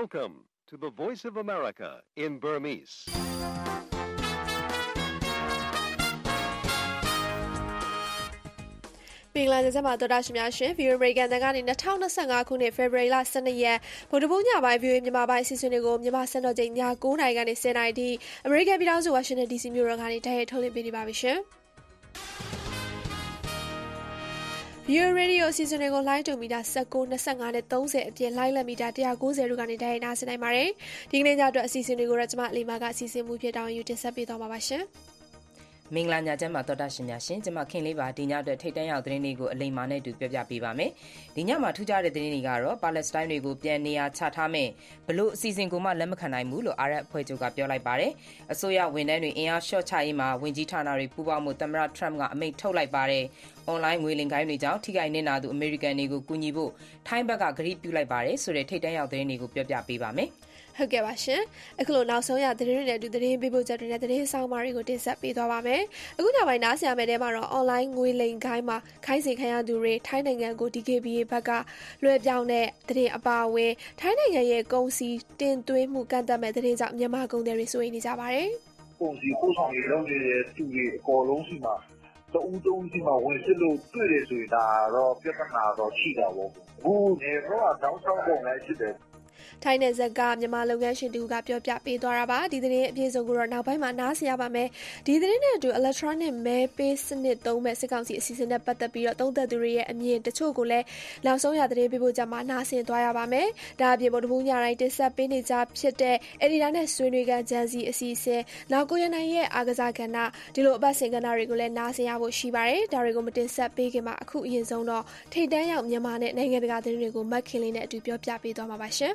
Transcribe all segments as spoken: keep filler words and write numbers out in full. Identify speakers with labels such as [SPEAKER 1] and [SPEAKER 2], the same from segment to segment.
[SPEAKER 1] Welcome to the Voice of America in Burmese.
[SPEAKER 2] ။မင်္ဂလာညချမ်းပါတော်တာရှင်များရှင် View American တန်ကနေ၂၀၂၅ခုနှစ် February လ၁၂ရက်ဗုဒ္ဓဘုညပိုင်း View မြန်မာပိုင်းအစီအစဉ်တွေကိုမြန်မာစံတော်ချိန်ည၉နာရီကနေ၁၀နာရီထိ American ပြည်ထောင်စု Washington ဒီ စီ မြို့တော်ကနေတိုက်ရိုက်ထုတ်လွှင့်ပေးနေပါပြီရှင်။ View Radio အစီအစဉ်တွေကို Line တူမီတာ၁၉, ၂၅နဲ့၃၀အပြင် Line လက်မီတာ၁၉၀တို့ကနေတိုက်ရိုက်နားဆင်နိုင်ပါတယ်။ဒီကနေ့ညအတွက်အစီအစဉ်တွေကိုတော့ကျွန်မအလီမာကအစီအစဉ်မှုဖြစ်တောင်းယူတင်ဆက်ပေးသွားမှာပါရှင်။
[SPEAKER 3] မင်္ဂလာညချမ်းပါတော်တာရှင်များရှင်ကျွန်မခင်လေးပါဒီညအတွက်ထိတ်တန့်ရောက်သတင်းတွေကိုအလိမ္မာနဲ့တူပြောပြပေးပါမယ်ဒီညမှာထူးခြားတဲ့သတင်းတွေကတော့ပါလက်စတိုင်းတွေကိုပြန်နေရာချထားမယ်ဘလို့အစီအစဉ်ကိုမှလက်မခံနိုင်ဘူးလို့အာရပ်အဖွဲ့ချုပ်ကပြောလိုက်ပါတယ်အစိုးရဝန်ထမ်းတွေအင်အားလျှော့ချရေးမှာဝန်ကြီးဌာနတွေပူးပေါင်းမှုသမ္မတထရမ့်ကအမိန့်ထုတ်လိုက်ပါတယ်အွန်လိုင်းငွေလိမ်ဂိုဏ်းတွေကြောင့်ထိခိုက်နစ်နာသူအမေရိကန်တွေကိုကူညီဖို့ထိုင်းဘက်ကဂရုပြုလိုက်ပါတယ်ဆိုတဲ့ထိတ်တန့်ရောက်သတင်းတွေကိုပြောပြပေးပါမယ်
[SPEAKER 2] ဟုတ်ကဲ့ပါရှင်အခုလိုနောက်ဆုံးရသတင်းတွေနဲ့အတူသတင်းပေးပို့ချက်တွေနဲ့သတင်းဆောင်မတွေကိုတင်ဆက်ပေးသွားပါမယ်အခုညပိုင်းနားဆင်ရမယ့်တဲမှာတော့ online ငွေလိမ်ခိုင်းမှာခိုင်းစေခံရသူတွေထိုင်းနိုင်ငံကို ဒီ ကေ ဘီ အေ ဘက်ကလွှဲပြောင်းတဲ့သတင်းအပါအဝင်ထိုင်းနိုင်ငံရဲ့ကုန်စည်တင်သွင်းမှုကန့်သတ်မဲ့သတင်းကြောင့်မြန်မာကုန်သည်တွေစိုးရိမ်နေကြပါတယ်
[SPEAKER 4] ကုန်စည်ပို့ဆောင်ရေးလုပ်နေတဲ့သူတွေအကုန်လုံးစီမှာတဦးတဦးစီမှာဝင်စစ်လို့တွေ့တယ်ဆိုရင်ဒါတော့ပြဿနာတော့ရှိတာပေါ့အခုနေတော့တောင်းဆောင်ပုံလည်းရှိတယ်
[SPEAKER 2] ထိုင်းနယ်စပ်ကမြန်မာလုပ်ငန်းရှင်တူကပြောပြပေးသွားတာပါဒီသတင်းအပြည့်စုံကိုတော့နောက်ပိုင်းမှာနားဆင်ရပါမယ်ဒီသတင်းနဲ့အတူ electronic mail pay စနစ်သုံးမဲ့စစ်ကောင်စီအစီအစဉ်နဲ့ပတ်သက်ပြီးတော့သုံးသက်သူတွေရဲ့အမြင်တချို့ကိုလည်းနောက်ဆုံးရသတင်းပေးပို့ချက်မှာနားဆင်သွားရပါမယ်ဒါအပြင်ဗုဒ္ဓဘုညတိုင်းတင်ဆက်ပေးနေကြဖြစ်တဲ့ editor နဲ့ဆွေးနွေးခန်းဂျန်စီအစီအစဉ်နောက်ကိုရနိုင်ရဲ့အာကစားကဏ္ဍဒီလိုအပတ်စဉ်ကဏ္ဍတွေကိုလည်းနားဆင်ရဖို့ရှိပါတယ်ဒါတွေကိုမတင်ဆက်ပေးခင်မှာအခုအရင်ဆုံးတော့ထိတ်တန်းရောက်မြန်မာနဲ့နိုင်ငံတကာသတင်းတွေကိုမတ်ခင်လေးနဲ့အတူပြောပြပေးသွားမှာပါရှင်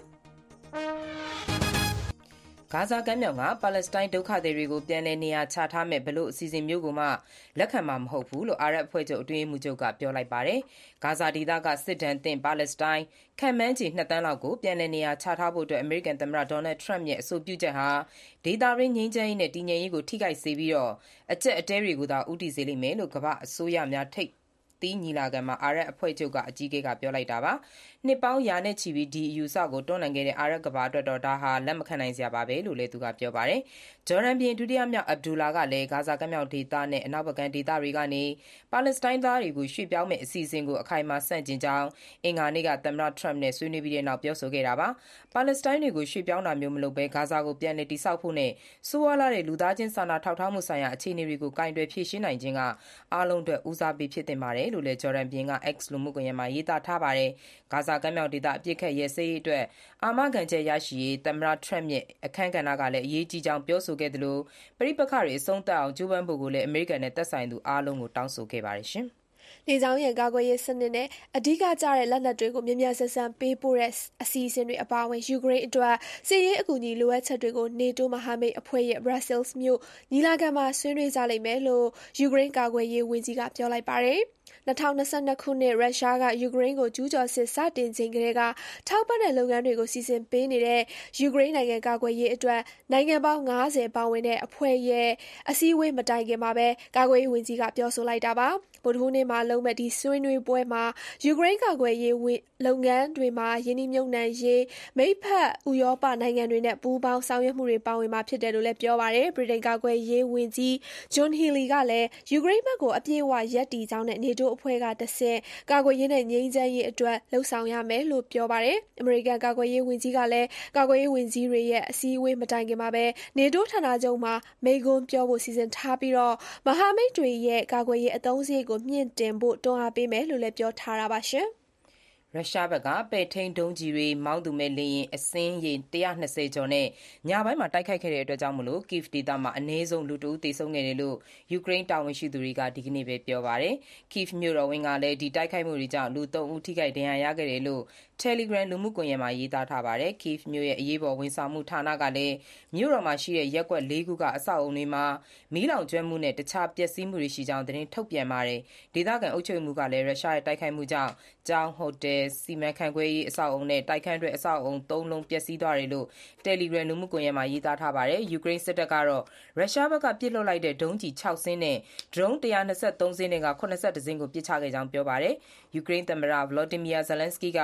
[SPEAKER 3] ဂါဇာကမ်းမြောင်ကပါလက်စတိုင်းဒုက္ခသည်တွေကိုပြန်လည်နေရာချထားမဲ့ဘလို့အစီအစဉ်မျိုးကိုမှလက်ခံမှာမဟုတ်ဘူးလို့အာရပ်အဖွဲ့ချုပ်အတွင်းရေးမှူးချုပ်ကပြောလိုက်ပါတယ်။ဂါဇာဒေသကစစ်ဒဏ်သင့်ပါလက်စတိုင်းခန့်မှန်းခြေနှစ်သန်းလောက်ကိုပြန်လည်နေရာချထားဖို့အတွက်အမေရိကန်သမ္မတဒေါ်နယ်ထရမ့်ရဲ့အဆိုပြုချက်ဟာဒေသတွင်းငြိမ်းချမ်းရေးနဲ့တည်ငြိမ်ရေးကိုထိခိုက်စေပြီးတော့အကျက်အတဲတွေကိုသာဦးတည်စေလိမ့်မယ်လို့ကမ္ဘာအစိုးရများထိပ်တီးညီလာခံမှာအာရပ်အဖွဲ့ချုပ်ကအကြီးအကဲကပြောလိုက်တာပါနှစ်ပေါင်းရာနဲ့ချီပြီးဒီအယူဆကိုတွန်းလှန်ခဲ့တဲ့အာရပ်ကမ္ဘာအတွက်တော့ဒါဟာလက်မခံနိုင်စရာပါပဲလို့လည်းသူကပြောပါတယ်ဂျော်ဒန်ပြည်ဒုတိယမြောက်အဗ်ဒူလာကလည်းဂါဇာကမ်းမြောင်ဒေသနဲ့အနောက်ဘက်ကမ်းဒေသတွေကနေပါလက်စတိုင်းသားတွေကိုရွှေ့ပြောင်းမဲ့အစီအစဉ်ကိုအခိုင်အမာဆန့်ကျင်ကြောင်းအင်္ဂါနေ့ကသမ္မတထရမ့်နဲ့ဆွေးနွေးပြီးတဲ့နောက်ပြောဆိုခဲ့တာပါပါလက်စတိုင်းတွေကိုရွှေ့ပြောင်းတာမျိုးမလုပ်ဘဲဂါဇာကိုပြန်လည်တည်ဆောက်ဖို့နဲ့ဆိုးဝါးလာတဲ့လူသားချင်းစာနာထောက်ထားမှုဆိုင်ရာအခြေအနေတွေကိုကင်တွယ်ဖြေရှင်းနိုင်ခြင်းကအားလုံးအတွက်ဦးစားပေးဖြစ်တင်ပါတယ်လို့လည်းဂျော်ဒန်ပြည်က X လူမှုကွန်ရက်မှာရေးသားထားပါတယ်ဂါဇာကမ်းမြောင်ဒေသအပြစ်ခတ်ရဲစဲရေးအတွက်အာမခံချက်ရရှိရေးသမ္မတထရမ့်ရဲ့အခမ်းကဏ္ဍကလည်းအရေးကြီးကြောင်းပြောဆိုခဲ့သလိုပဋိပက္ခတွေအဆုံးသတ်အောင်ကြိုးပမ်းဖို့ကိုလည်းအမေရိကန်နဲ့သက်ဆိုင်သူအားလုံးကိုတောင်းဆိုခဲ့ပါတယ်ရှင်
[SPEAKER 2] လေကြောင်းရန်ကာကွယ်ရေးစနစ်နဲ့အဓိကကျတဲ့လက်နက်တွေကိုမြန်မြန်ဆန်ဆန်ပေးပို့တဲ့အစီအစဉ်တွေအပါအဝင်ယူကရိန်းအတွက်စစ်ရေးအကူအညီလိုအပ်ချက်တွေကို NATO မဟာမိတ်အဖွဲ့ရဲ့ Brussels မြို့ညီလာခံမှာဆွေးနွေးကြလိမ့်မယ်လို့ယူကရိန်းကာကွယ်ရေးဝန်ကြီးကပြောလိုက်ပါတယ်၂၀၂၂ခုနှစ်ရုရှားကယူကရိန်းကိုကျူးကျော်စစ်စတင်ချိန်ကတည်းကထောက်ပံ့တဲ့လုပ်ငန်းတွေကိုစီစဉ်ပေးနေတဲ့ယူကရိန်းနိုင်ငံကာကွယ်ရေးအတွက်နိုင်ငံပေါင်း၅၀ပါဝင်တဲ့အဖွဲ့ရဲ့အစည်းအဝေးမတိုင်ခင်မှာပဲကာကွယ်ရေးဝန်ကြီးကပြောဆိုလိုက်တာပါဗုဒ္ဓဟူးနေ့မှာလုပ်မဲ့ဒီဆွေးနွေးပွဲမှာယူကရိန်းကာကွယ်ရေးလုပ်ငန်းတွေမှာယင်းနှိမ့်မြုပ်နှံရေးမိတ်ဖက်ဥရောပနိုင်ငံတွေနဲ့ပူးပေါင်းဆောင်ရွက်မှုတွေပါဝင်မှာဖြစ်တယ်လို့လည်းပြောပါတယ်ဗြိတိန်ကာကွယ်ရေးဝန်ကြီးဂျွန်ဟီလီကလည်းယူကရိန်းဘက်ကိုအပြည့်အဝရပ်တည်ကြောင်းနဲ့ NATO အဖွဲ့ကတဆင့်ကာကွယ်ရေးနဲ့ငြိမ်းချမ်းရေးအတွက်လှုံ့ဆော်ရမယ်လို့ပြောပါတယ်အမေရိကန်ကာကွယ်ရေးဝန်ကြီးကလည်းကာကွယ်ရေးဝန်ကြီးတွေရဲ့အစည်းအဝေးမတိုင်ခင်မှာပဲ NATO ဌာနချုပ်မှာမိန့်ခွန်းပြောဖို့စီစဉ်ထားပြီးတော့မဟာမိတ်တွေရဲ့ကာကွယ်ရေးအသုံးစရိတ်ကိုမြင့်တင်ဖို့တွန်းအားပေးမယ်လို့လည်းပြောထားတာပါရှင်
[SPEAKER 3] ရုရှားဘက်ကပဲ့ထိန်းဒုံးကျည်တွေမောင်းသူမဲ့လေယာဉ်အစင်းရေ၁၂၀ကျော်နဲ့ညပိုင်းမှာတိုက်ခိုက်ခဲ့တဲ့အတွက်ကြောင့်မလို့ Kyiv ဒေသမှာအနည်းဆုံးလူတဦးသေဆုံးခဲ့တယ်လို့ယူကရိန်းတာဝန်ရှိသူတွေကဒီကနေ့ပဲပြောပါတယ်။ Kyiv မြို့တော်ဝန်ကလည်းဒီတိုက်ခိုက်မှုတွေကြောင့်လူသုံးဦးထိခိုက်ဒဏ်ရာရခဲ့တယ်လို့ Telegram လူမှုကွန်ရက်မှာရေးသားထားပါတယ်။ Kyiv မြို့ရဲ့အရေးပေါ်ဝန်ဆောင်မှုဌာနကလည်းမြို့တော်မှာရှိတဲ့ရပ်ကွက်လေးခုကအဆောက်အအုံတွေမှာမီးလောင်ကျွမ်းမှုနဲ့တခြားပျက်စီးမှုတွေရှိကြောင်းသတင်းထုတ်ပြန်ပါတယ်။ဒေသခံအုပ်ချုပ်မှုကလည်းရုရှားရဲ့တိုက်ခိုက်မှုကြောင့်ကျောင်းဟိုတယ်စီမံခန့်ခွဲရေးအဆောက်အုံနဲ့တိုက်ခန်းအတွက်အဆောက်အုံသုံးလုံးပျက်စီးသွားတယ်လို့ Telegram လူမှုကွန်ရက်မှာရေးသားထားပါတယ်။ယူကရိန်းစစ်တပ်ကတော့ရုရှားဘက်ကပစ်လွှတ်လိုက်တဲ့ဒုံးကျည်ခြောက်စင်းနဲ့ drone ၁၂၃စင်းနဲ့က၇၁စင်းကိုပစ်ချခဲ့ကြောင်းပြောပါတယ်။ယူကရိန်းသမ္မတ Volodymyr Zelensky ကတော့ရု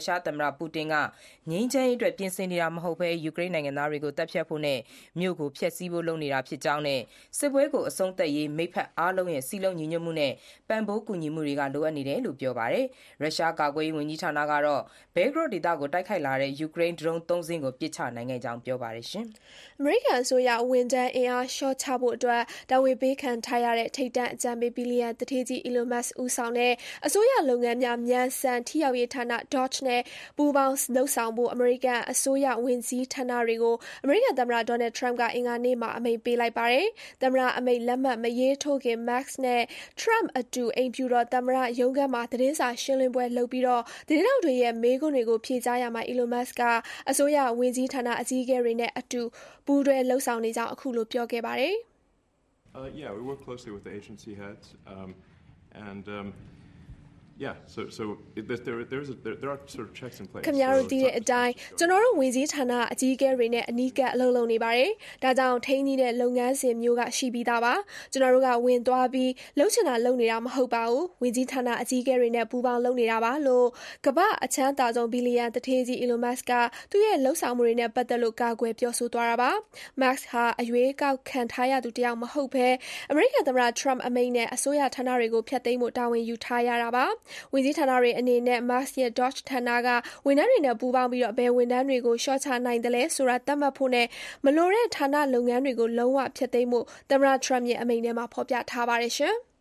[SPEAKER 3] ရှားသမ္မတပူတင်ကငြိမ်းချမ်းရေးအတွက်ပြင်ဆင်နေတာမဟုတ်ဘဲယူကရိန်းနိုင်ငံသားတွေကိုတပ်ဖြတ်ဖို့နဲ့မြို့ကိုဖျက်ဆီးဖို့လုပ်နေတာဖြစ်ကြောင်းနဲ့စစ်ပွဲကိုအဆုံးသတ်ရေးမိတ်ဖက်အားလုံးရဲ့စီလုံးညီညွတ်မှုနဲ့ပံ့ပိုးကူညီမှုတွေကလိုအပ်နေတယ်လို့ပြောပါတယ်။ရုရှားကာကွယ်ရေးဝန်ကြီးဌာနကတော့ဘဲဂရော့ဒေသကိုတိုက်ခိုက်လာတဲ့ယူကရိန်းဒရုန်းသုံးစင်းကိုပစ်ချနိုင်ခဲ့ကြောင်းပြောပါတယ်ရှင်
[SPEAKER 2] ။အမေရိကန်အစိုးရဝန်ထမ်းအင်အားလျှော့ချဖို့အတွက်တာဝန်ပေးခံထားရတဲ့ထိပ်တန်းအကြံပေးဘီလီယံသူဌေးကြီး Elon Musk ဦးဆောင်တဲ့အစိုးရလုပ်ငန်းများမြန်ဆန်ထိရောက်ရေးဌာန D O G E နဲ့ပူးပေါင်းလုပ်ဆောင်ဖို့အမေရိကန်အစိုးရဝန်ကြီးဌာနတွေကိုအမေရိကန်သမ္မတ Donald Trump ကအင်္ဂါနေ့မှာအမိန့်ပေးလိုက်ပါတယ်။သမ္မတအမိန့်လက်မှတ်မရေးထိုးခင် Musk နဲ့ Trump အတူအိမ်ဖြူတော်သမ္မတရုံးခန်းမှာသတင်းစာရှင်းလင်းပွဲလုပ်ပြီးတော့သတင်းထောက်တွေရဲ့မေးခွန်းတွေကိုဖြေကြားရမှာ Elon Musk ကအစိုးရဝန်ကြီးဌာနအကြီးအကဲတွေနဲ့အတူပူးတွဲလုပ်ဆောင်နေကြောင်းအခုလိုပြောခဲ့ပါတယ်။
[SPEAKER 5] Uh, yeah, we work closely with the agency heads, um, and um, yeah, so so it, there there's a, there, there are sort of checks in place.
[SPEAKER 2] ခင်ဗျားတို့သိတဲ့အတိုင်းကျွန်တော်တို့ဝန်ကြီးဌာနအကြီးအကဲတွေနဲ့အနီးကပ်အလုပ်လုပ်နေပါတယ်။ဒါကြောင့်ထိန်းကြီးတဲ့လုပ်ငန်းစဉ်မျိုးကရှိပြီးသားပါ။ကျွန်တော်တို့ကဝင်သွားပြီးလှုပ်ချင်တာလုပ်နေတာမဟုတ်ပါဘူး။ဝန်ကြီးဌာနအကြီးအကဲတွေနဲ့ပူးပေါင်းလုပ်နေတာပါလို့ကမ္ဘာအချမ်းသာဆုံးဘီလီယံတထေးကြီး Elon Musk ကသူ့ရဲ့လှုပ်ဆောင်မှုတွေနဲ့ပတ်သက်လို့ကာကွယ်ပြောဆိုသွားတာပါ။ Musk ဟာအရွေးကောက်ခံထားရသူတယောက်မဟုတ်ဘဲအမေရိကန်သမ္မတ Trump အမိန့်နဲ့အစိုးရဌာနတွေကိုဖျက်သိမ်းဖို့တာဝန်ယူထားရတာပါ။ဝန်ကြီးဌာနတွေအနေနဲ့ Musk ရဲ့ D O G E ဌာနကဝန်ထမ်းတွေနဲ့ပူးပေါင်းပြီးတော့ဘယ်ဝန်ထမ်းတွေကိုရှော့ချနိုင်တယ်လဲဆိုတာသတ်မှတ်ဖို့နဲ့မလိုတဲ့ဌာနလုပ်ငန်းတွေကိုလုံးဝဖျက်သိမ်းဖို့သမ္မတ Trump ရဲ့အမိန့်ထဲမှာဖော်ပြထားပါတယ်ရှင်။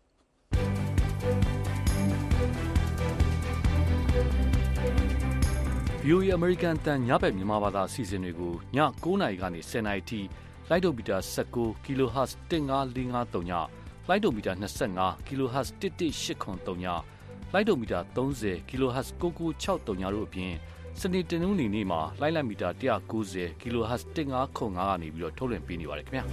[SPEAKER 6] V O A အမေရိကန်တန်ညဘက်မြန်မာဘာသာအစီအစဉ်တွေကိုည9:00နာရီကနေ10:00နာရီထိလိုက်ဒိုမီတာnineteen kilohertz one five four five threeညလိုက်ဒိုမီတာtwenty-five kilohertz one one eight eight threeညလိုက်ဒိုမီတာthirty kilohertz nine nine six threeတို့အပြင်စနေတနင်္ဂနွေနေ့မှာလိုက်လက်မီတာone ninety kilohertz fifteen oh fiveကနေပြီးတော့ထုတ်လွှင့်ပေးနေပါတယ်ခင်ဗျာ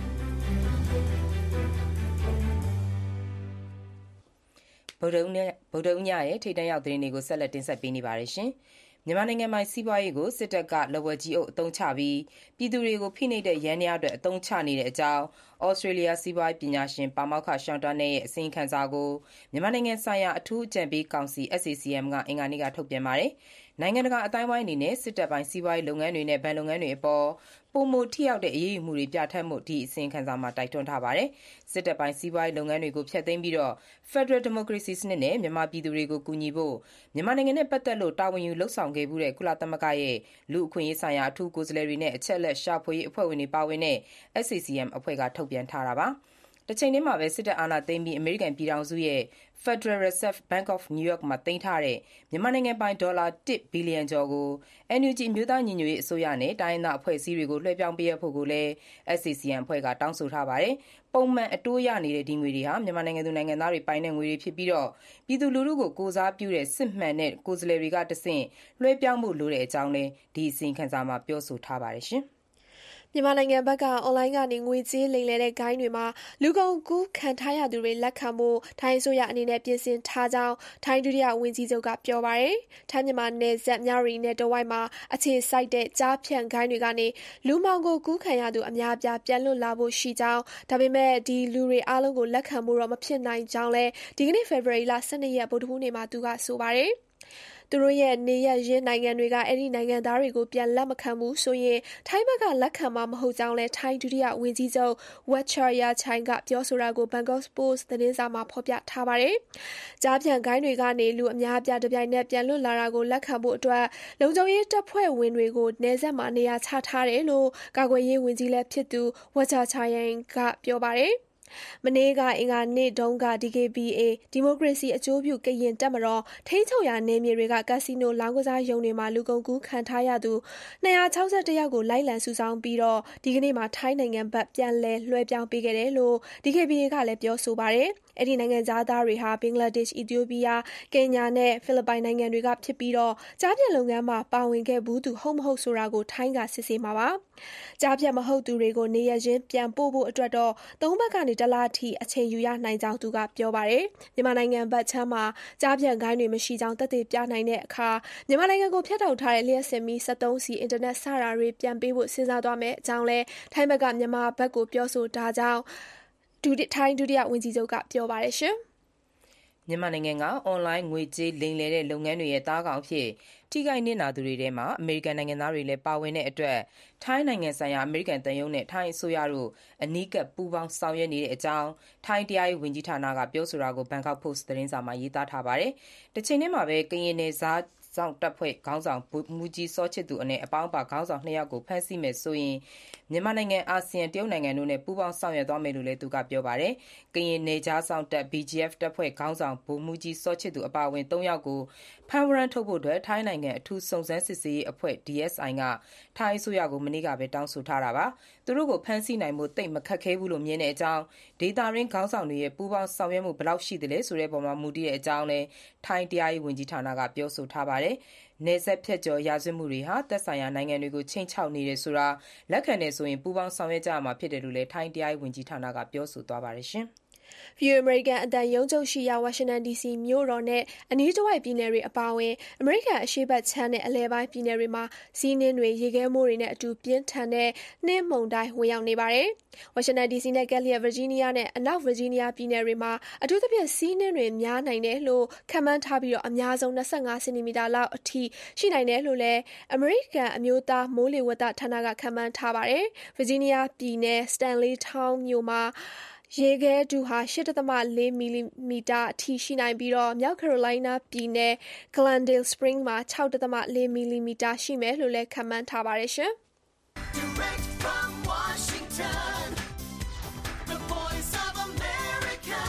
[SPEAKER 3] ဗုဒ္ဓဦးဗုဒ္ဓဦးညရဲ့ထိပ်တန်းရောက်သတင်းတွေကိုဆက်လက်တင်ဆက်ပေးနေပါတယ်ရှင်မြန်မာနိုင်ငံမှာစီးပွားရေးကိုစစ်တပ်ကလက်ဝဲကြီးအုပ်အသုံးချပြီးပြည်သူတွေကိုဖိနှိပ်တဲ့ရန်ရာအတွက်အသုံးချနေတဲ့အကြောင်းဩစတြေးလျစီးပွားရေးပညာရှင်ပါမောက္ခရှောင်းတန်းရဲ့အစီရင်ခံစာကိုမြန်မာနိုင်ငံဆိုင်ရာအထူးအကြံပေးကောင်စီ S A C M ကအင်္ဂါနေ့ကထုတ်ပြန်ပါတယ်။နိုင်ငံတကာအတိုင်းဝိုင်းအနေနဲ့စစ်တပ်ပိုင်းစီးပွားရေးလုပ်ငန်းတွေနဲ့ဗန်လုပ်ငန်းတွေအပေါ်ပုံမထိရောက်တဲ့အရေးယူမှုတွေပြဋ္ဌာန်းမှုဒီအစီရင်ခံစာမှာတိုက်တွန်းထားပါတယ်။စစ်တပ်ပိုင်းစီးပွားရေးလုပ်ငန်းတွေကိုဖျက်သိမ်းပြီးတော့ Federal Democracy စနစ်နဲ့မြန်မာပြည်သူတွေကိုကူညီဖို့မြန်မာနိုင်ငံနဲ့ပတ်သက်လို့တာဝန်ယူလှုပ်ဆောင်ခဲ့မှုတဲ့ကုလသမဂ္ဂရဲ့လူအခွင့်အရေးဆိုင်ရာအထူးကိုယ်စားလှယ်တွေနဲ့အချက်အလက်ရှာဖွေရေးအဖွဲ့ဝင်တွေပါဝင်တဲ့ S A C M အဖွဲ့ကထုတ်ပြန်ထားတာပါ။တချိန်တည်းမှာပဲစစ်တပ်အာဏာသိမ်းပြီးအမေရိကန်ပြည်ထောင်စုရဲ့ Federal Reserve Bank of New York မှာသိမ်းထားတဲ့မြန်မာနိုင်ငံပိုင်ဒေါ်လာoneဘီလီယံကျော်ကို N U G အမျိုးသားညီညွတ်ရေးအစိုးရနဲ့တိုင်းရင်းသားအဖွဲ့အစည်းတွေကိုလွှဲပြောင်းပေးရဖို့ကိုလည်း S A C M အဖွဲ့ကတောင်းဆိုထားပါတယ်။ပုံမှန်အတိုးရနေတဲ့ဒီငွေတွေဟာမြန်မာနိုင်ငံသူနိုင်ငံသားတွေပိုင်တဲ့ငွေတွေဖြစ်ပြီးတော့ပြည်သူလူထုကိုကိုစားပြုတဲ့စစ်မှန်တဲ့ကိုယ်စားလှယ်တွေကတဆင့်လွှဲပြောင်းဖို့လိုတဲ့အကြောင်းလည်းဒီအစီရင်ခံစာမှာပြောဆိုထားပါတယ်ရှင်။
[SPEAKER 2] မြန်မာနိုင်ငံဘက်ကအွန်လိုင်းကနေငွေကြေးလိမ်လည်တဲ့ဂိုဏ်းတွေမှာလူကုန်ကူးခံထားရသူတွေလက်ခံဖို့ထိုင်းအစိုးရအနေနဲ့ပြင်ဆင်ထားကြောင်းထိုင်းဒုတိယဝန်ကြီးချုပ်ကပြောပါတယ်။ထိုင်းမြန်မာနယ်စပ်မြရီနဲ့တဝိုက်မှာအခြေစိုက်တဲ့ကြားဖြန့်ဂိုဏ်းတွေကနေလူမှောင်ကိုကူးခံရသူအများအပြားပြန်လွတ်လာဖို့ရှိကြောင်းဒါပေမဲ့ဒီလူတွေအားလုံးကိုလက်ခံဖို့တော့မဖြစ်နိုင်ကြောင်းလည်းဒီကနေ့ဖေဖော်ဝါရီလtwelveရက်ဗုဒ္ဓဟူးနေ့မှာသူကဆိုပါတယ်။သူတို့ရဲ့နေရပ်ရင်းနိုင်ငံတွေကအဲ့ဒီနိုင်ငံသားတွေကိုပြန်လက်မခံဘူးဆိုရင်ထိုင်းဘက်ကလက်ခံမှာမဟုတ်ကြောင်းလဲထိုင်းဒုတိယဝန်ကြီးချုပ်ဝက်ချာယာချိုင်ကပြောဆိုတာကို Bangkok Post သတင်းစာမှာဖော်ပြထားပါတယ်။ကြားပြန်ဂိုင်းတွေကနေလူအများအပြားတပြိုင်နက်ပြန်လွတ်လာတာကိုလက်ခံဖို့အတွက်လုံခြုံရေးတပ်ဖွဲ့ဝင်တွေကိုနေဆက်မှာနေရာချထားတယ်လို့ကာကွယ်ရေးဝန်ကြီးလည်းဖြစ်သူဝက်ချာချိုင်ကပြောပါတယ်။မနေ့ကအင်္ဂါနေ့တုန်းက D K B A ဒီမိုကရေစီအကျိုးပြုကရင်တပ်မတော်ထိန်းချုပ်ရာနယ်မြေတွေကကက်စီနိုလောင်းကစားရုံတွေမှာလူကုန်ကူးခံထားရသူtwo hundred sixty-oneယောက်ကိုလိုက်လံစုဆောင်းပြီးတော့ဒီကနေ့မှာထိုင်းနိုင်ငံဘက်ပြန်လည်လွှဲပြောင်းပေးခဲ့တယ်လို့ D K B A ကလည်းပြောဆိုပါတယ်။အဲ့ဒီနိုင်ငံသားသားတွေဟာဘင်္ဂလားဒေ့ရှ်၊အီသီယိုးပီးယား၊ကင်ညာနဲ့ဖိလစ်ပိုင်နိုင်ငံတွေကဖြစ်ပြီးတော့ကြားဖြတ်လုပ်ငန်းမှာပါဝင်ခဲ့ဘူးသူဟုတ်မဟုတ်ဆိုတာကိုထိုင်းကစစ်ဆေးမှာပါ။ကြားဖြတ်မဟုတ်သူတွေကိုနေရချင်းပြန်ပို့ဖို့အတွက်တော့သုံးဘက်ကနေတလားထိအချိန်ယူရနိုင်ကြောင်းသူကပြောပါတယ်။မြန်မာနိုင်ငံဘက်ချမ်းမှာကြားဖြတ်ဂိုင်းတွေမရှိကြောင်းသက်သေပြနိုင်တဲ့အခါမြန်မာနိုင်ငံကိုဖျက်ထောက်ထားတဲ့လျှက်စစ်မီးseventeenစီအင်တာနက်စတာတွေပြန်ပေးဖို့စဉ်းစားသွားမယ်အကြောင်းလဲထိုင်းဘက်ကမြန်မာဘက်ကိုပြောဆိုတာကြောင့်ဒုတိထိုင်းဒုတိယဝန်ကြီးချုပ်ကပြောပါတယ်ရှင်
[SPEAKER 3] ညမြန်မာနိုင်ငံကအွန်လိုင်းငွေကြေးလိမ်လည်တဲ့လုပ်ငန်းတွေရဲ့သားကောင်အဖြစ်ထိခိုက်နစ်နာသူတွေထဲမှာအမေရိကန်နိုင်ငံသားတွေလည်းပါဝင်တဲ့အတွက်ထိုင်းနိုင်ငံဆိုင်ရာအမေရိကန်သံရုံးနဲ့ထိုင်းအစိုးရတို့အနီးကပ်ပူးပေါင်းဆောင်ရွက်နေတဲ့အကြောင်းထိုင်းတရားရေးဝန်ကြီးဌာနကပြောဆိုတာကို Bangkok Post သတင်းစာမှာရေးသားထားပါတယ်။တစ်ချိန်တည်းမှာပဲကရင်နယ်စားစောင့်တပ်ဖွဲ့ခေါင်းဆောင်ဗိုလ်မှူးကြီးစောချစ်သူအနက်အပေါင်းပါခေါင်းဆောင်နှစ်ယောက်ကိုဖမ်းဆီးမယ်ဆိုရင်မြန်မာနိုင်ငံအာဆီယံတရုတ်နိုင်ငံတို့နဲ့ပူးပေါင်းဆောင်ရွက်သွားမယ်လို့လည်းသူကပြောပါတယ်။ကရင်နယ်ကြားစောင့်တပ် B G F တပ်ဖွဲ့ခေါင်းဆောင်ဗိုလ်မှူးကြီးစောချစ်သူအပါအဝင်သုံးယောက်ကိုဖမ်းဝရမ်းထုတ်ဖို့အတွက်ထိုင်းနိုင်ငံအထူးစုံစမ်းစစ်ဆေးရေးအဖွဲ့ D S I ကထိုင်းအစိုးရကိုမနေ့ကပဲတောင်းဆိုထားတာပါ။သူတို့ကိုဖမ်းဆီးနိုင်မှုတိတ်မခက်ခဲဘူးလို့မြင်တဲ့အကြောင်းဒေတာရင်းခေါင်းဆောင်တွေရဲ့ပူးပေါင်းဆောင်ရွက်မှုဘယ်လောက်ရှိသလဲဆိုတဲ့ပုံမှာမူတည်တဲ့အကြောင်းလည်းထိုင်းတရားရေးဝန်ကြီးဌာနကပြောဆိုထားပါတယ်။နယ်စပ်ဖြတ်ကျော်ရာဇဝတ်မှုတွေဟာသက်ဆိုင်ရာနိုင်ငံတွေကိုချိန်ချောက်နေတယ်ဆိုတာလက်ခံတယ်ဆိုရင်ပူးပေါင်းဆောင်ရွက်ကြရမှာဖြစ်တယ်လို့လည်းထိုင်းတရားရေးဝန်ကြီးဌာနကပြောဆိုသွားပါတယ်ရှင်။
[SPEAKER 2] View American အတန်ရုံးချုပ်ရှိရာ Washington ဒီ စီ မြို့တော်နဲ့အနီးတစ်ဝိုက်ပြည်နယ်တွေအပါအဝင်အမေရိကန်အရှေ့ဘက်ခြမ်းနဲ့အလယ်ပိုင်းပြည်နယ်တွေမှာစီးနှင်းတွေရေခဲမိုးတွေနဲ့အတူပြင်းထန်တဲ့နှင်းမုန်တိုင်းဝင်ရောက်နေပါတယ်။ Washington ဒီ စီ နဲ့ကက်လီယာ Virginia နဲ့အနောက် Virginia ပြည်နယ်တွေမှာအထူးသဖြင့်စီးနှင်းတွေများနိုင်တယ်လို့ခန့်မှန်းထားပြီးအများဆုံး၂၅စင်တီမီတာလောက်အထိရှိနိုင်တယ်လို့လည်းအမေရိကန်အမျိုးသားမိုးလေဝသဌာနကခန့်မှန်းထားပါတယ်။ Virginia ပြည်နယ် Stanley Town မြို့မှာရေခဲတူဟာ ၈ ဒသမ ၄ မီလီမီတာအထိရှိနိုင်ပြီးမြောက်ကယ်ရိုလိုင်းနားပြည်နယ် Glendale Springs မှာ ၆ ဒသမ ၄ မီလီမီတာရှိမယ်လို့လည်းခန့်မှန်းထားပါတယ်ရှင်။
[SPEAKER 7] Direct from Washington, the voice of America,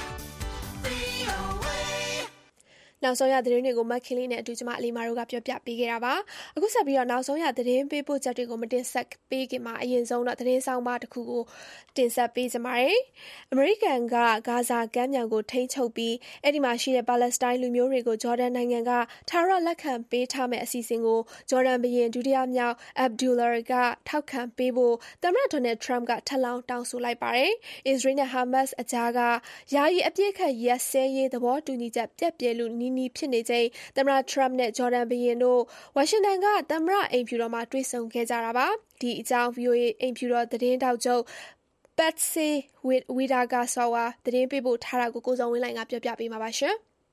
[SPEAKER 7] V O A
[SPEAKER 2] နောက်ဆုံးရသတင်းတွေကိုမက်ခင်လေးနဲ့အတူကျမအလီမာတို့ကပြောပြပေးခဲ့တာပါ။အခုဆက်ပြီးတော့နောက်ဆုံးရသတင်းပေးပို့ချက်တွေကိုမတင်ဆက်ပေးခင်မှာအရင်ဆုံးတော့သတင်းဆောင်မတစ်ခုကိုတင်ဆက်ပေးကြပါမယ်။အမေရိကန်ကဂါဇာကမ်းမြောင်ကိုထိန်းချုပ်ပြီးအဲ့ဒီမှာရှိတဲ့ပါလက်စတိုင်းလူမျိုးတွေကိုဂျော်ဒန်နိုင်ငံကထာဝရလက်ခံပေးထားမယ့်အစီအစဉ်ကိုဂျော်ဒန်ဘုရင်ဒုတိယမြောက် Abdullah ကထောက်ခံပေးဖို့သမ္မတ Donald Trump ကထပ်လောင်းတောင်းဆိုလိုက်ပါတယ်။ Israel နဲ့ Hamas အကြားကယာယီအပြစ်ခတ်ရက်စဲရေးသဘောတူညီချက်ပြက်ပြဲလူနီးနီးဖြစ်နေချိန်သမ္မတ Trump နဲ့ဂျော်ဒန်ဘုရင်တို့ဝါရှင်တန်ကသမ္မတအိမ်ဖြူတော်မှာတွေ့ဆုံခဲ့ကြတာပါ။ဒီအကြောင်း ဗွီအိုအေအိမ်ဖြူတော်သတင်းတောက်ချုပ်Patsy Widakuswara သတင်းပေးပို့ထားတာကိုကိုဇော်ဝင်းလှိုင်ကပြောပြပေးမှာပါရှင်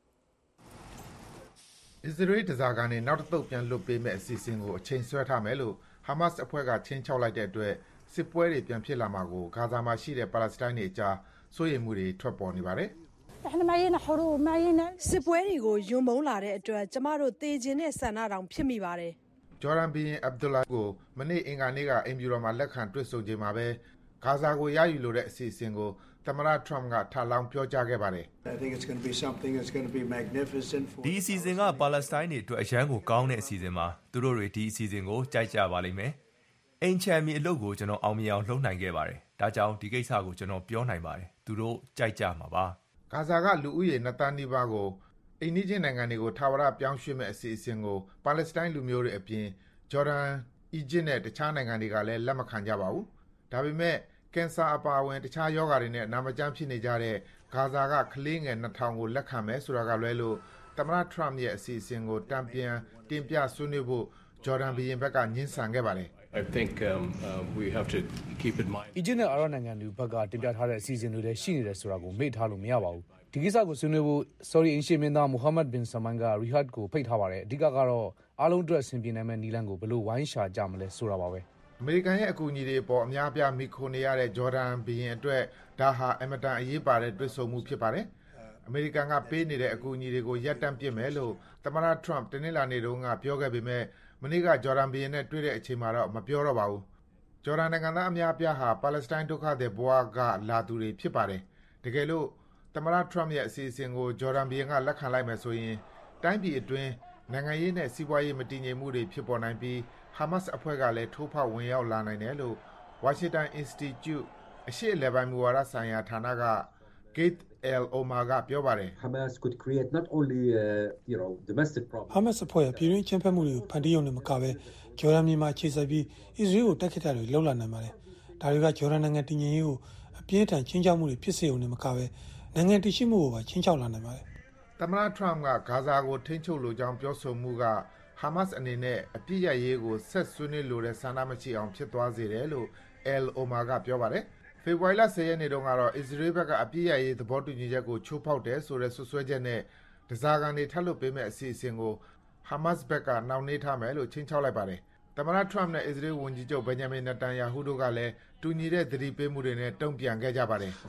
[SPEAKER 8] ။ Israel တစားကနေနောက်တစ်သုတ်ပြန်လွတ်ပေးမဲ့အစီအစဉ်ကိုအချိန်ဆွဲထားမယ်လို့ Hamas အဖွဲ့ကချင်းချောက်လိုက်တဲ့အတွက်စစ်ပွဲတွေပြန်ဖြစ်လာမှာကိုဂါဇာမှာရှိတဲ့ပါလက်စတိုင်းတွေအကြားစိုးရိမ်မှုတွေထွက်ပေါ်နေပါတယ်။
[SPEAKER 9] စစ်ပွဲတွေကိုယွံမုန်းလာတဲ့အတွက်ကျမတို့သေခြင်းနဲ့ဆန္ဒတောင်ဖြစ်မိပါတယ်
[SPEAKER 8] ။ဂျော်ဒန်ဘုရင် Abdullah ကိုမနေ့အင်္ဂါနေ့ကအိမ်ဖြူတော်မှာလက်ခံတွေ့ဆုံချိန်မှာပဲဂါဇာကိုရယူလိုတဲ့အစီအစဉ်ကိုသမ္မတ Trump ကထပ်လောင်းပြောကြားခဲ့ပါတယ်။
[SPEAKER 10] "ဒီအစီအစဉ်ကပါလက်စတိုင်းတွေအတွက်အရန်ကိုကောင်းတဲ့အစီအစဉ်ပါ။သူတို့တွေဒီအစီအစဉ်ကိုကြိုက်ကြပါလိမ့်မယ်။အိမ်ချမ်းမြေအလုပ်ကိုကျွန်တော်အောင်မြင်အောင်လုပ်နိုင်ခဲ့ပါတယ်။ဒါကြောင့်ဒီကိစ္စကိုကျွန်တော်ပြောနိုင်ပါတယ်။သူတို့ကြိုက်ကြမှာပါ။
[SPEAKER 8] ဂါဇာကလူဦးရေနှစ်သန်းနီးပါးကိုအိမ်နီးချင်းနိုင်ငံတွေကိုထာဝရပြောင်းရွှေ့မဲ့အစီအစဉ်ကိုပါလက်စတိုင်းလူမျိုးတွေအပြင်ဂျော်ဒန်၊အီဂျစ်နဲ့တခြားနိုင်ငံတွေကလည်းလက်မခံကြပါဘူး။ဒါပေမဲ့ကင်ဆာအပါအဝင်တခြားရောဂါတွေနဲ့နာမကျန်းဖြစ်နေကြတဲ့ဂါဇာကကလေးငယ်နှစ်ထောင်ကိုလက်ခံမယ်ဆိုတာကလွဲလို့သမ္မတ Trump ရဲ့အစီအစဉ်ကိုတန်ပြန်တင်ပြဆွေးနွေးဖို့ဂျော်ဒန်ဘုရင်ဘက်ကငြင်းဆန်ခဲ့ပါတယ်။
[SPEAKER 5] I think um, uh, we have to keep in mind
[SPEAKER 6] အီဂျစ်နဲ့အာရပ်နိုင်ငံတွေဘက်ကတင်ပြထားတဲ့အစီအစဉ်တွေလည်းရှိနေတယ်ဆိုတာကိုမေ့ထားလို့မရပါဘူး။ဒီကိစ္စကိုဆွေးနွေးဖို့ဆော်ဒီအင်ရှင်မင်းသား Mohammed bin Salman က Riyadh ကိုဖိတ်ထားပါတယ်။အဓိကကတော့အားလုံးအတွက်အဆင်ပြေနိုင်မယ့်နည်းလမ်းကိုဘယ်လိုဝိုင်းရှာကြမလဲဆိုတာပါပဲ
[SPEAKER 8] ။အမေရိကန်ရဲ့အကူအညီတွေအပေါ်အများအပြားမိခိုနေရတဲ့ဂျော်ဒန်ဘုရင်အတွက်ဒါဟာအင်မတန်အရေးပါတဲ့တွေ့ဆုံမှုဖြစ်ပါတယ်။အမေရိကန်ကပေးနေတဲ့အကူအညီတွေကိုရပ်တန့်ပစ်မယ်လို့သမ္မတ Trump တနင်္လာနေ့တုန်းကပြောခဲ့ပေမဲ့မနေ့ကဂျော်ဒန်ဘုရင်နဲ့တွေ့တဲ့အချိန်မှာတော့မပြောတော့ပါဘူး။ဂျော်ဒန်နိုင်ငံသားအများအပြားဟာပါလက်စတိုင်းဒုက္ခသည်ဘဝကလာသူတွေဖြစ်ပါတယ်။တကယ်လို့သမ္မတ Trump ရဲ့အစီအစဉ်ကိုဂျော်ဒန်ဘုရင်ကလက်ခံလိုက်မယ်ဆိုရင်တိုင်းပြည်အတွင်းနိုင်ငံရေးနဲ့စီးပွားရေးမတည်ငြိမ်မှုတွေဖြစ်ပေါ်နိုင်ပြီး Hamas အဖွဲ့ကလည်းထိုးဖောက်ဝင်ရောက်လာနိုင်တယ်လို့ Washington Institute အရှေ့အလယ်ပိုင်းမူဝါဒဆိုင်ရာဌာနက Keith L. Omar ကပြောပါတယ်။
[SPEAKER 11] Hamas could create not only uh, you know domestic problems
[SPEAKER 12] Hamas အဖွဲ့ပြည်တွင်းချင်းဖက်မှုတွေကိုဖန်တီးရုံနဲ့မကဘဲဂျော်ဒန်မြန်မာခြေစိုက်ပြီး Israel ကိုတိုက်ခိုက်တာတွေလှုပ်လာနိုင်ပါတယ်။ဒါတွေကဂျော်ဒန်နိုင်ငံတည်ငြိမ်ရေးကိုအပြင်းထန်ချင်းချောက်မှုတွေဖြစ်စေုံနဲ့မကဘဲနိုင်ငံတည်ရှိမှုကိုပါချင်းချောက်လာနိုင်ပါတယ်
[SPEAKER 8] ။သမ္မတ Trump ကဂါဇာကိုထိန်းချုပ်လိုကြောင်းပြောဆိုမှုက Hamas အနေနဲ့အပြစ်ရရေးကိုဆက်ဆွေးနွေးလိုတဲ့ဆန္ဒမရှိအောင်ဖြစ်သွားစေတယ်လို့ L. Omar ကပြောပါတယ်။ဖေဖော်ဝါရီလဆယ်ရက်နေ့တုန်းကတော့အစ္စရေးဘက်ကအပြစ်ရရေးသဘောတူညီချက်ကိုချိုးဖောက်တယ်ဆိုတဲ့ဆွဆွဲချက်နဲ့ဒဇာကန်တွေထပ်လွတ်ပေးမဲ့အစီအစဉ်ကိုဟာမတ်စ်ဘက်ကနှောင့်နှေးထားမယ်လို့ချင်းချောက်လိုက်ပါတယ်။သမ္မတထရမ့်နဲ့အစ္စရေးဝန်ကြီးချုပ်ဘင်ဂျမင်နတန်ယာဟုတို့ကလည်းတူညီတဲ့သတိပေးမှုတွေနဲ့တုံ့ပြန်ခဲ့ကြပါတယ်။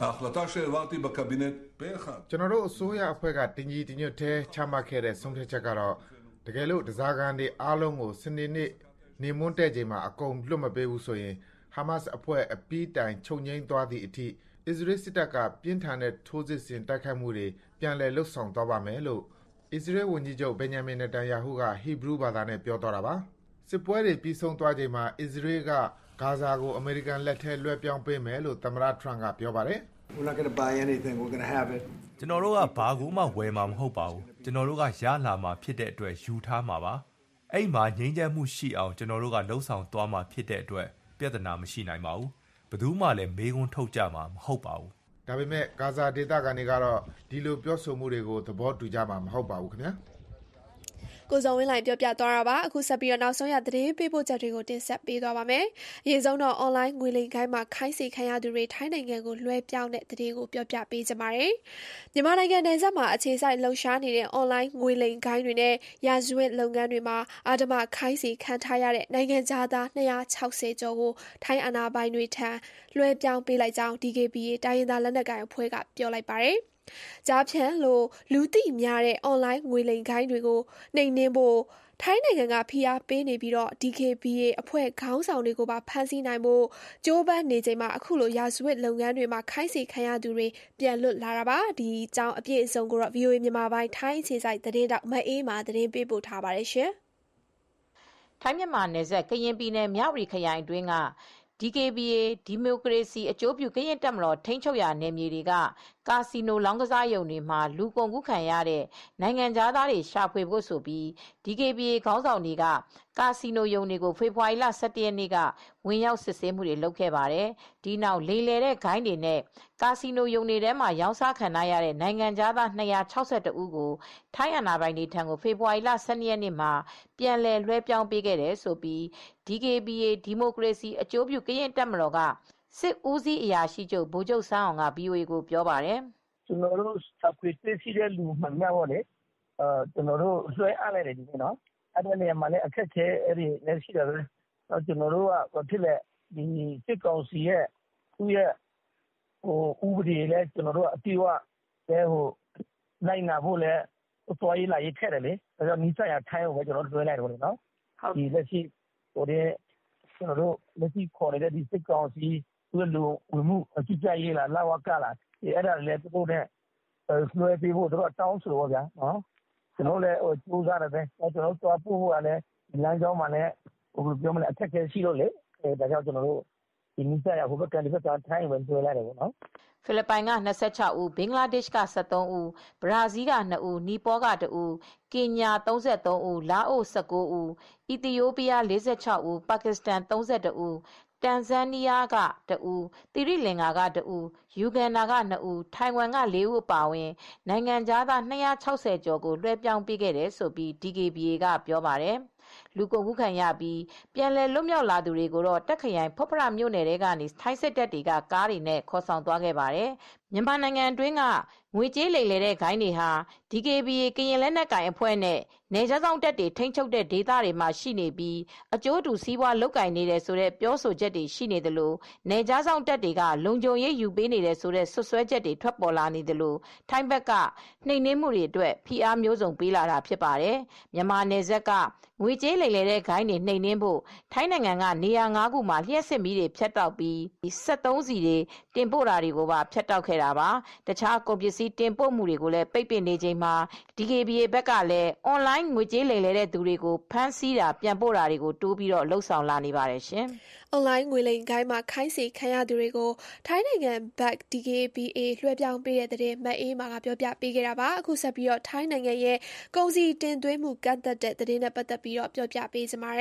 [SPEAKER 8] ကျွန်တော်တို့အစိုးရအဖွဲ့ကတင်ကြီးတင်ညွတ်တဲ့ချမှတ်ခဲ့တဲ့ဆုံးဖြတ်ချက်ကတော့တကယ်လို့ဒဇာကန်တွေအားလုံးကိုစနေနေ့နေမွန်းတဲ့ချိန်မှာအကုန်လွတ်မပေးဘူးဆိုရင်ဟာမတ်စ်အဖွဲ့အပီးတိုင်ချုပ်ငိမ့်သွားသည့်အထိအစ္စရေးစစ်တပ်ကပြင်းထန်တဲ့ထိုးစစ်ဆင်တိုက်ခိုက်မှုတွေပြန်လည်လှုပ်ဆောင်သွားပါမယ်လို့အစ္စရေးဝန်ကြီးချုပ်ဘင်ဂျမင်နတန်ယာဟုကဟီဘရူးဘာသာနဲ့ပြောသွားတာပါစစ်ပွဲတွေပြီးဆုံးသွားချိန်မှာအစ္စရေးကဂါဇာကိုအမေရိကန်လက်ထဲလွှဲပြောင်းပေးမယ်လို့သမ္မတထရမ့်ကပြောပါတယ်
[SPEAKER 13] We're not going to buy anything. We're going to have it.
[SPEAKER 10] ကျွန်တော်တို့ကဘာကူမှဝယ်မှာမဟုတ်ပါဘူးကျွန်တော်တို့ကရလာမှာဖြစ်တဲ့အတွက်ယူထားမှာပါအဲ့မှာငြိမ်းချမ်းမှုရှိအောင်ကျွန်တော်တို့ကလှုံ့ဆော်သွားမှာဖြစ်တဲ့အတွက်ပြဿနာမရှိနိုင်ပါဘူးဘယ်သူမှလည်းမေးခွန်းထုတ်ကြမှာမဟုတ်ပါဘူး
[SPEAKER 8] ဒါပေမဲ့ဂါဇာဒေသခံတွေကတော့ဒီလိုပြောဆိုမှုတွေကိုသဘောတူကြမှာမဟုတ်ပါဘူးခင်ဗျာ
[SPEAKER 2] ကိုဇော်ဝင်းလိုင်ပြောပြသွားတာပါအခုဆက်ပြီးတော့နောက်ဆုံးရသတင်းပေးပို့ချက်တွေကိုတင်ဆက်ပေးသွားပါမယ်အရင်ဆုံးတော့ online ငွေလိမ်ခိုင်းမှာခိုင်းစေခံရသူတွေထိုင်းနိုင်ငံကိုလွှဲပြောင်းတဲ့သတင်းကိုပြောပြပေးကြပါမယ်မြန်မာနိုင်ငံနယ်စပ်မှာအခြေစိုက်လှုပ်ရှားနေတဲ့ online ငွေလိမ်ခိုင်းတွေနဲ့ရာဇဝတ်လုပ်ငန်းတွေမှာအာဓမခိုင်းစေခံထားရတဲ့နိုင်ငံသား၂၆၀ကျော်ကိုထိုင်းအာဏာပိုင်တွေထံလွှဲပြောင်းပေးလိုက်ကြောင်း ဒီ ကေ ဘီ အေ တိုင်းရင်းသားလက်နက်ကိုင်အဖွဲ့ကပြောလိုက်ပါတယ်ကြားဖြန့်လို့လူသိများတဲ့ online ငွေလိမ်ခိုင်းတွေကိုနှိမ်နင်းဖို့ထိုင်းနိုင်ငံကဖိအားပေးနေပြီးတော့ ဒီ ကေ ဘီ အေ အဖွဲ့ခေါင်းဆောင်တွေကိုပါဖမ်းဆီးနိုင်ဖို့ကြိုးပမ်းနေချိန်မှာအခုလိုရာဇဝတ်လုပ်ငန်းတွေမှာခိုင်းစေခံရသူတွေပြန်လွတ်လာတာပါဒီအကြောင်းအပြည့်အစုံကိုတော့ ဗီ အို အေ မြန်မာပိုင်းထိုင်းအခြေစိုက်သတင်းတောက်မအေးမာသတင်းပေးပို့ထားပါတယ်ရှင်
[SPEAKER 14] ထိုင်းမြန်မာနယ်စပ်ကရင်ပြည်နယ်မြဝတီခရိုင်အတွင်းကဒီ ကေ ဘီ အေ ဒီမိုကရေစီအကျိုးပြုကရင်တပ်မတော်ထိန်းချုပ်ရာနယ်မြေတွေကကာစီနိုလောင်းကစားရုံတွေမှာလူကုန်ကူးခံရတဲ့နိုင်ငံသားတွေရှာဖွေဖို့ဆိုပြီး ဒီ ကေ ဘီ အေ ခေါင်းဆောင်တွေကကာစီနိုရုံတွေကိုဖေဖော်ဝါရီလ၁၁ရက်နေ့ကဝင်ရောက်စစ်ဆေးမှုတွေလုပ်ခဲ့ပါတယ်။ဒီနောက်လိမ်လည်တဲ့ဂိုင်းတွေနဲ့ကာစီနိုရုံတွေထဲမှာရောင်းစားခံရတဲ့နိုင်ငံသား၂၆၁ဦးကိုထိုင်းအာဏာပိုင်တွေထံကိုဖေဖော်ဝါရီလ၁၂ရက်နေ့မှာပြန်လည်လွှဲပြောင်းပေးခဲ့တယ်ဆိုပြီး ဒီ ကေ ဘီ အေ ဒီမိုကရေစီအကျိုးပြုကရင်တပ်မတော်ကစစ်ဦးစီးအရာရှိချုပ်ဗိုလ်ချုပ်ဆန်းအောင်က ဗီ အို အေ ကိုပြောပါတယ်
[SPEAKER 4] ။ကျွန်တော်တို့စကွေးစစ်စီတဲ့လူမှန်များပေါ့လေ။အဲကျွန်တော်တို့လွှဲအပ်လိုက်တယ်ဒီနေ့နော်။အဲ့ဒီနေရာမှာလည်းအခက်ခဲအဲ့ဒီလက်ရှိတယ်ပဲ။တော့ကျွန်တော်တို့ကဖြစ်လက်ဒီစစ်ကောင်စီရဲ့သူ့ရဲ့ဟိုဥပဒေလည်းကျွန်တော်တို့အတိအဝလဲဟိုနိုင်နာဖို့လည်းသွားရေးလာရေးခက်တယ်လေ။ဒါကြောင့်နိစ္စရထိုင်းကိုပဲကျွန်တော်တို့လွှဲလိုက်တယ်နော်။ဟုတ်ဒီလက်ရှိဟိုတဲ့ကျွန်တော်တို့လက်ရှိခေါ်နေတဲ့ဒီစစ်ကောင်စီသူ့လူဝင်မှုအကြည့်ကြရေးလားလာဝကလားဒီအဲ့ဒါလည်းသူတို့နဲ့လွှဲပေးဖို့တို့တောင်းဆိုတော့ဗျာနော်ကျွန်တော်လည်းဟိုစူးစမ်းရတယ်ကျွန်တော်တို့သွားပို့ဖို့ကလည်းဒီလမ်းကြောင်းမှာလည်းဟိုပြောမလဲအခက်အခဲရှိလို့လေအဲဒါကြောင့်ကျွန်တော်တို့ဒီနိစ္စရဟိုဘက်ကနေဘက်ကထိုင်းဝင်တွေ့လိုက်တယ်ပေါ့နော်
[SPEAKER 14] ဖိလစ်ပိုင်က၂၆ဦးဘင်္ဂလားဒေ့ရှ်က၁၃ဦးဘရာဇီးက၂ဦးနီပေါက၁ဦးကင်ညာ၃၃ဦးလာအို၁၉ဦးအီသီယိုးပီးယား၄၆ဦးပါကစ္စတန်၃၁ဦးတန်ဇန်နီးယားကတဦးသီရိလင်္ကာကတဦးယူဂန်ဒါကနှစ်ဦးထိုင်ဝမ်က၄ဦးအပါအဝင်နိုင်ငံသား၂၆၀ကျော်ကိုလွှဲပြောင်းပေးခဲ့တယ်ဆိုပြီး ဒီ ကေ ဘီ အေ ကပြောပါတယ်လူကုန်ကူးခံရပြီးပြန်လည်လွတ်မြောက်လာသူတွေကိုတော့တက်ခရိုင်ဖွတ်ဖရမြို့နယ်ထဲကနေထိုင်းစစ်တပ်တွေကကားတွေနဲ့ခေါ်ဆောင်သွားခဲ့ပါတယ်မြန်မာနိုင်ငံအတွင်းကငွေကြေးလိမ်လည်တဲ့ဂိုဏ်းတွေဟာ ဒီ ကေ ဘီ အေ ကရင်လက်နက်ကိုင်အဖွဲ့နဲ့နယ်ခြားစောင့်တပ်တွေထိန်းချုပ်တဲ့ဒေသတွေမှာရှိနေပြီးအကျိုးတူစီးပွားလုပ်ကိုင်နေတဲ့ဆိုတဲ့ပြောဆိုချက်တွေရှိနေသလိုနယ်ခြားစောင့်တပ်တွေကလုံခြုံရေးယူပေးနေတဲ့ဆိုတဲ့ဆွဆွဲချက်တွေထွက်ပေါ်လာနေသလိုထိုင်းဘက်ကနှိမ်နင်းမှုတွေအတွက်ဖိအားမျိုးစုံပေးလာတာဖြစ်ပါတယ်မြန်မာနယ်စပ်ကငွေကြေးလိမ်လည်တဲ့ဂိုဏ်းတွေနှိမ်နင်းဖို့ထိုင်းနိုင်ငံကနေရာ၅ခုမှာလျှက်စစ်မီးတွေဖျက်တောက်ပြီးစက်သုံးစီတွေတင်ပို့တာတွေကိုပါဖျက်တောက်ခဲ့တာပါတခြားကုန်ပစ္စည်းတင်ပို့မှုတွေကိုလည်းပိတ်ပင်နေချိန်မှာ ဒီ ကေ ဘီ အေ ဘက်ကလည်း online ငွေကြေးလိမ်လည်တဲ့သူတွေကိုဖမ်းဆီးတာပြန်ပို့တာတွေကိုတိုးပြီးတော့လှုပ်ဆောင်လာနေပါတယ်ရှင်
[SPEAKER 2] ။ online ငွေလိမ်ဂိုဏ်းမှာခိုင်းစေခံရသူတွေကိုထိုင်းနိုင်ငံဘက် ဒီ ကေ ဘီ အေ လွှဲပြောင်းပေးတဲ့တဲ့မအေးမာကပြောပြပေးခဲ့တာပါအခုဆက်ပြီးတော့ထိုင်းနိုင်ငံရဲ့ကုန်စည်တင်သွင်းမှုကန့်သက်တဲ့တဲ့နဲ့ပတ်သက်ပြီးတော့ပြောပြပေးကြပါမယ်။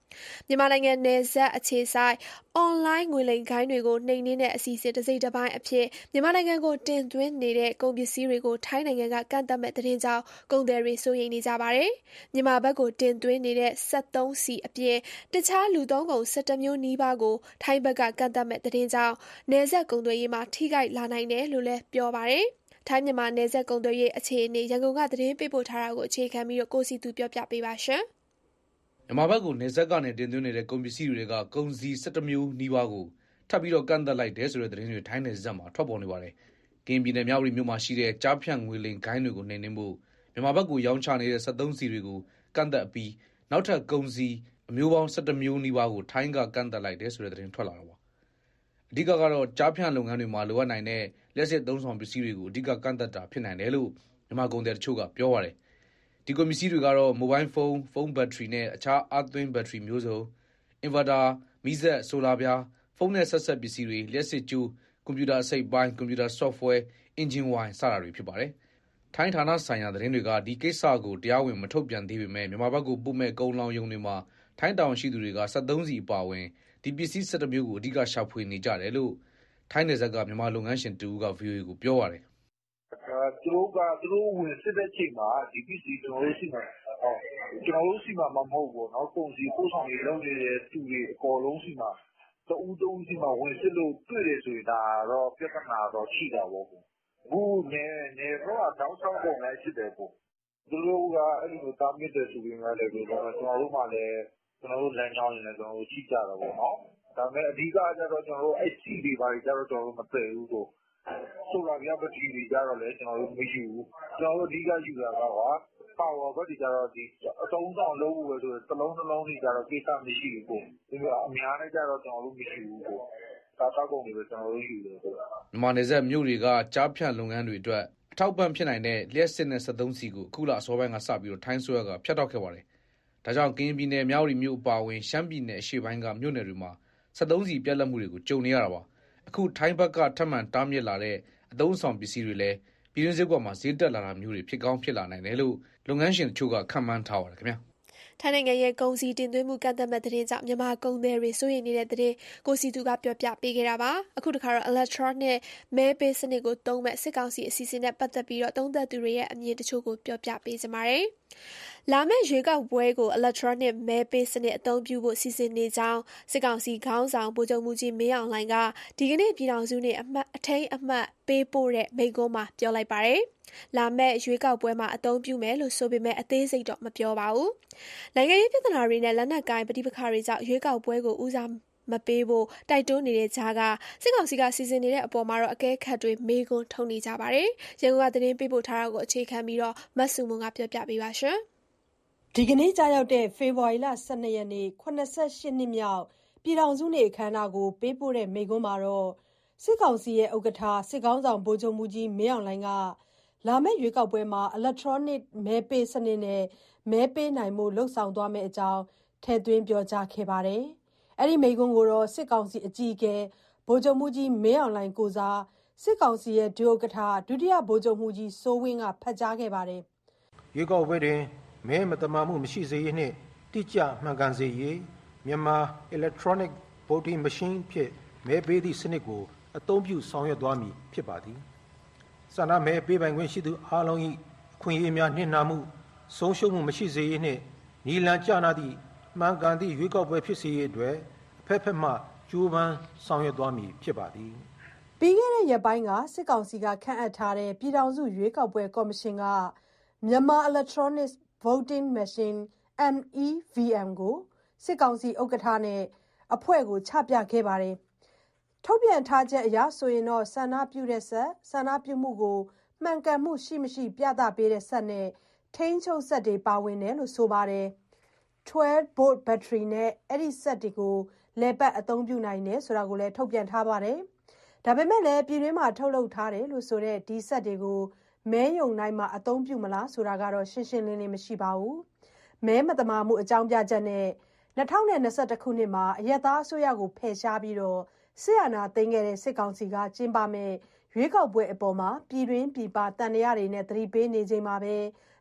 [SPEAKER 2] မြန်မာနိုင်ငံနယ်စပ်အခြေစိုက်အွန်လိုင်းငွေလိမ်ဂိုဏ်းတွေကိုနှိမ်နင်းတဲ့အစီအစဉ်တစိတ်တပိုင်းအဖြစ်မြန်မာနိုင်ငံကိုတင်သွင်းနေတဲ့ကုန်ပစ္စည်းတွေကိုထိုင်းနိုင်ငံကကန့်သတ်မဲ့သတင်းကြောင့်ကုန်သည်တွေစိုးရိမ်နေကြပါတယ်။မြန်မာဘက်ကိုတင်သွင်းနေတဲ့စက်သုံးဆီအပြင်တခြားလူသုံးကုန်၁၁မျိုးနီးပါးကိုထိုင်းဘက်ကကန့်သတ်မဲ့သတင်းကြောင့်နယ်စပ်ကုန်သွယ်ရေးမှာထိခိုက်လာနိုင်တယ်လို့လည်းပြောပါတယ်။ထိုင်းမြန်မာနယ်စပ်ကုန်သွယ်ရေးအခြေအနေရန်ကုန်ကသတင်းပေးပို့ထားတာကိုအခြေခံပြီးကိုစီသူပြောပြပေးပါရှင်။
[SPEAKER 15] မြန်မာဘက်ကိုနေဆက်ကနေတင်သွင်းနေတဲ့ကုန်ပစ္စည်းတွေကကုန်စည်၁၁မျိုးနီးပါးကိုထပ်ပြီးတော့ကန့်သတ်လိုက်တယ်ဆိုတဲ့သတင်းတွေထိုင်းနယ်စပ်မှာထွက်ပေါ်နေပါတယ်။ကရင်ပြည်နယ်မြဝတီမြို့မှာရှိတဲ့ကြားဖြန့်ငွေလိမ်ဂိုဏ်းတွေကိုနှိမ်နင်းဖို့မြန်မာဘက်ကိုရောင်းချနေတဲ့စက်သုံးဆီတွေကိုကန့်သတ်အပြီးနောက်ထပ်ကုန်စည်အမျိုးပေါင်း၁၁မျိုးနီးပါးကိုထိုင်းကကန့်သတ်လိုက်တယ်ဆိုတဲ့သတင်းထွက်လာတာပါ။အဓိကကတော့ကြားဖြန့်လုပ်ငန်းတွေမှာလိုအပ်နိုင်တဲ့လက်စစ်သုံးဆောင်ပစ္စည်းတွေကိုအဓိကကန့်သတ်တာဖြစ်နိုင်တယ်လို့မြန်မာကုန်သည်တချို့ကပြောပါတယ်။ဒီကုန်ပစ္စည်းတွေကတော့မိုဘိုင်းဖုန်းဖုန်းဘက်ထရီနဲ့အခြားအသွင်းဘက်ထရီမျိုးစုံအင်ဗာတာမီးစက်ဆိုလာပြားဖုန်းနဲ့ဆက်ဆက်ပစ္စည်းတွေလျှက်စစ်ကြိုးကွန်ပျူတာအစိတ်ပိုင်းကွန်ပျူတာ software အင်ဂျင်ဝိုင်စတာတွေဖြစ်ပါတယ်။ထိုင်းဌာနဆိုင်ရာသတင်းတွေကဒီကိစ္စကိုတရားဝင်မထုတ်ပြန်သေးပေမဲ့မြန်မာဘက်ကိုပို့မဲ့ကုန်လောင်ယုံတွေမှာထိုင်းတောင်ရှိသူတွေကစက်သုံးစီအပါဝင်ဒီပစ္စည်း၁၁မျိုးကိုအဓိကရှာဖွေနေကြတယ်လို့ထိုင်းနယ်စပ်ကမြန်မာလုပ်ငန်းရှင်တူက ဗီအိုအေကိုပြောပါတယ်
[SPEAKER 16] ။သူတို့ကသူတို့ဝင်စစ်တဲ့ချိန်မှာဒီပစ္စည်းကျွန်တော်တို့ရှိမှာကျွန်တော်တို့ရှိမှာမဟုတ်ဘူးเนาะကုန်စည်ပို့ဆောင်ရေးလုပ်နေတဲ့သူတွေအကုန်လုံးရှိမှာတဦးတဦးရှိမှာဝင်စစ်လို့တွေ့တယ်ဆိုရင်ဒါတော့ပြဿနာတော့ရှိတာပေါ့အခုနေနေတော့တောင်းဆောင်ပုံလိုက်ရှိတယ်ပေါ့သူတို့ကအဲ့လိုတားမြစ်တယ်ဆိုရင်လည်းကျွန်တော်တို့မှလည်းကျွန်တော်တို့လမ်းကြောင်းနေလည်းကျွန်တော်တို့ရှိကြတာပေါ့เนาะဒါပေမဲ့အဓိကကျတော့ကျွန်တော်တို့အဲ့စီတွေပါကြတော့ကျွန်တော်တို့မသိဘူးပေါ့ဆိုလာပြပတိတွေကြတော့လည်းကျွန်တော်တို့မယူဘူးကျွန်တော်တို့အဓိကယူတာကပါပါဝါဘက်ဒီကြတော့ဒီအတုံးဆောင်လုံးဝယ်ဆိုတလုံးနှလုံးတွေကြတော့ကိစ္စမရှိဘူးပေါ့ဒီကအများနဲ့ကြတော့ကျွန်တော်တို့မရှိဘူးပေါ့ဒါတောက်ကုန်တွေပဲကျွန်တော်တို့ယူတယ်ပေါ့
[SPEAKER 15] မြန်မာနယ်စပ်မြို့တွေကကြားဖြန့်လုပ်ငန်းတွေအတွက်အထောက်ပံ့ဖြစ်နိုင်တဲ့လျှက်စစ်နဲ့စက်သုံးစီကိုအခုလအစောပိုင်းကစပြီးတော့ထိုင်းဆိုရကဖျက်တောက်ခဲ့ပါတယ်ဒါကြောင့်ကရင်ပြည်နယ်မြဝတီမြို့အပါအဝင်ရှမ်းပြည်နယ်အရှေ့ပိုင်းကမြို့နယ်တွေမှာစက်သုံးစီပြက်လက်မှုတွေကိုကြုံနေရတာပါအခုထိုင်းဘက်ကထပ်မံတားမြစ်လာတဲ့အသုံးဆောင်ပစ္စည်းတွေလည်းပြည်တွင်းစက်ကွက်မှာဈေးတက်လာတာမျိုးတွေဖြစ်ကောင်းဖြစ်လာနိုင်တယ်လို့လုပ်ငန်းရှင်တချို့ကခန့်မှန်းထားပါတယ်ခင်ဗျာ
[SPEAKER 2] ထိုင်းနိုင်ငံရဲ့ကုန်စည်တင်သွင်းမှုကန့်သတ်မဲ့သတင်းကြောင့်မြန်မာကုန်သည်တွေစိုးရိမ်နေတဲ့သတင်းကိုစီသူကပြောပြပေးခဲ့တာပါအခုတခါတော့ electronic မဲပေးစနစ်ကိုသုံးမဲ့စစ်ကောင်စီအစီအစဉ်နဲ့ပတ်သက်ပြီးတော့သုံးသပ်သူတွေရဲ့အမြင်တချို့ကိုပြောပြပေးကြပါမယ်လာမယ့်ရွေးကောက်ပွဲကို electronic မဲပေးစနစ်အသုံးပြုဖို့စီစဉ်နေကြောင်းစစ်ကောင်စီခေါင်းဆောင်ဗိုလ်ချုပ်မှူးကြီးမင်းအောင်လှိုင်ကဒီကနေ့ပြည်ထောင်စုနေ့အမှတ်အထိမ်းအမှတ်ပေးပို့တဲ့မိန့်ခွန်းမှာပြောလိုက်ပါတယ်လာမယ့်ရွေးကောက်ပွဲမှာအသုံးပြုမယ်လို့ဆိုပေမဲ့အသေးစိတ်တော့မပြောပါဘူးနိုင်ငံရေးပြဿနာတွေနဲ့လက်နက်ကိုင်ပဋိပက္ခတွေကြောင့်ရွေးကောက်ပွဲကိုဦးစားမပေးဖို့တိုက်တွန်းနေတဲ့ကြားကစစ်ကောင်စီကစီစဉ်နေတဲ့အပေါ်မှာတော့အကဲခတ်တွေမေးခွန်းထုတ်နေကြပါတယ်ရန်ကုန်ကသတင်းပေးပို့ထားတာကိုအခြေခံပြီးတော့မတ်စုမွန်ကပြောပြပေးပါရှင်
[SPEAKER 9] ဒီကနေ့ကြာရောက်တဲ့ဖေဖော်ဝါရီလ၁၂ရက်နေ့ခုနှစ်ဆယ့်ရှစ်နှစ်မြောက်ပြည်ထောင်စုနေ့အခမ်းအနားကိုပေးပို့တဲ့မိန့်ခွန်းမှာတော့စစ်ကောင်စီရဲ့ဥက္ကဋ္ဌစစ်ကောင်ဆောင်ဗိုလ်ချုပ်မှူးကြီးမင်းအောင်လှိုင်ကလာမယ့်ရွေးကောက်ပွဲမှာ electronic မဲပေးစနစ်နဲ့မဲပေးနိုင်မှုလှုပ်ဆောင်သွားမယ့်အကြောင်းထည့်သွင်းပြောကြားခဲ့ပါတယ်။အဲ့ဒီမိန့်ခွန်းကိုတော့စစ်ကောင်စီအကြီးအကဲဗိုလ်ချုပ်မှူးကြီးမင်းအောင်လှိုင်ကိုစားစစ်ကောင်စီရဲ့ဒုဥက္ကဋ္ဌဒုတိယဗိုလ်ချုပ်မှူးကြီးစိုးဝင်းကဖတ်ကြားခဲ့ပါတယ်
[SPEAKER 17] ။ရွေးကောက်ပွဲတွင်မဲမတမာမှုမရှိစေရေးနှင့်တိကျမှန်ကန်စေရေးမြန်မာ electronic voting machine ဖြင့်မဲပေးသည့်စနစ်ကိုအသုံးပြုဆောင်ရွက်သွားမည်ဖြစ်ပါသည်ဆန္ဒမဲပေးပိုင်ခွင့်ရှိသူအားလုံး၏အခွင့်အရေးများနှင့်နာမှုဆုံးရှုံးမှုမရှိစေရေးနှင့်နီလန်ကျနာသည့်မှန်ကန်သည့်ရွေးကောက်ပွဲဖြစ်စေရေးအတွက်အဖက်ဖက်မှကြိုးပမ်းဆောင်ရွက်သွားမည်ဖြစ်ပါသည်
[SPEAKER 9] ပြီးခဲ့တဲ့ရက်ပိုင်းကစစ်ကောင်စီကခန့်အပ်ထားတဲ့ပြည်ထောင်စုရွေးကောက်ပွဲကော်မရှင်ကမြန်မာ electronic voting machine အမ် အီ ဗီ အမ် ကိုစစ်ကောင်စီဥက္ကဋ္ဌနဲ့အဖွဲ့ကိုချပြခဲ့ပါတယ်။ထုတ်ပြန်ထားချက်အရဆိုရင်တော့ဆန္ဒပြုတဲ့ဆက်ဆန္ဒပြုမှုကိုမှန်ကန်မှုရှိမရှိပြသပေးတဲ့ဆက်နဲ့ထိန်းချုပ်ဆက်တွေပါဝင်တယ်လို့ဆိုပါတယ်။twelve volt battery နဲ့အဲ့ဒီဆက်တွေကိုလဲပတ်အသုံးပြုနိုင်တယ်ဆိုတာကိုလည်းထုတ်ပြန်ထားပါတယ်။ဒါပေမဲ့လည်းပြည်တွင်းမှာထုတ်လုပ်ထားတယ်လို့ဆိုတဲ့ဒီဆက်တွေကိုမဲယုံတိုင်းမှာအသုံးပြုမလားဆိုတာကတော့ရှင်းရှင်းလင်းလင်းမရှိပါဘူး။မဲမတမာမှုအကြောင်းပြချက်နဲ့၂၀၂၁ခုနှစ်မှာအရက်သားအစိုးရကိုဖယ်ရှားပြီးတော့စစ်အာဏာသိမ်းခဲ့တဲ့စစ်ကောင်စီကကျင်းပမဲ့ရွေးကောက်ပွဲအပေါ်မှာပြည်တွင်းပြည်ပတန်တရားတွေနဲ့သတိပေးနေချိန်မှာပဲ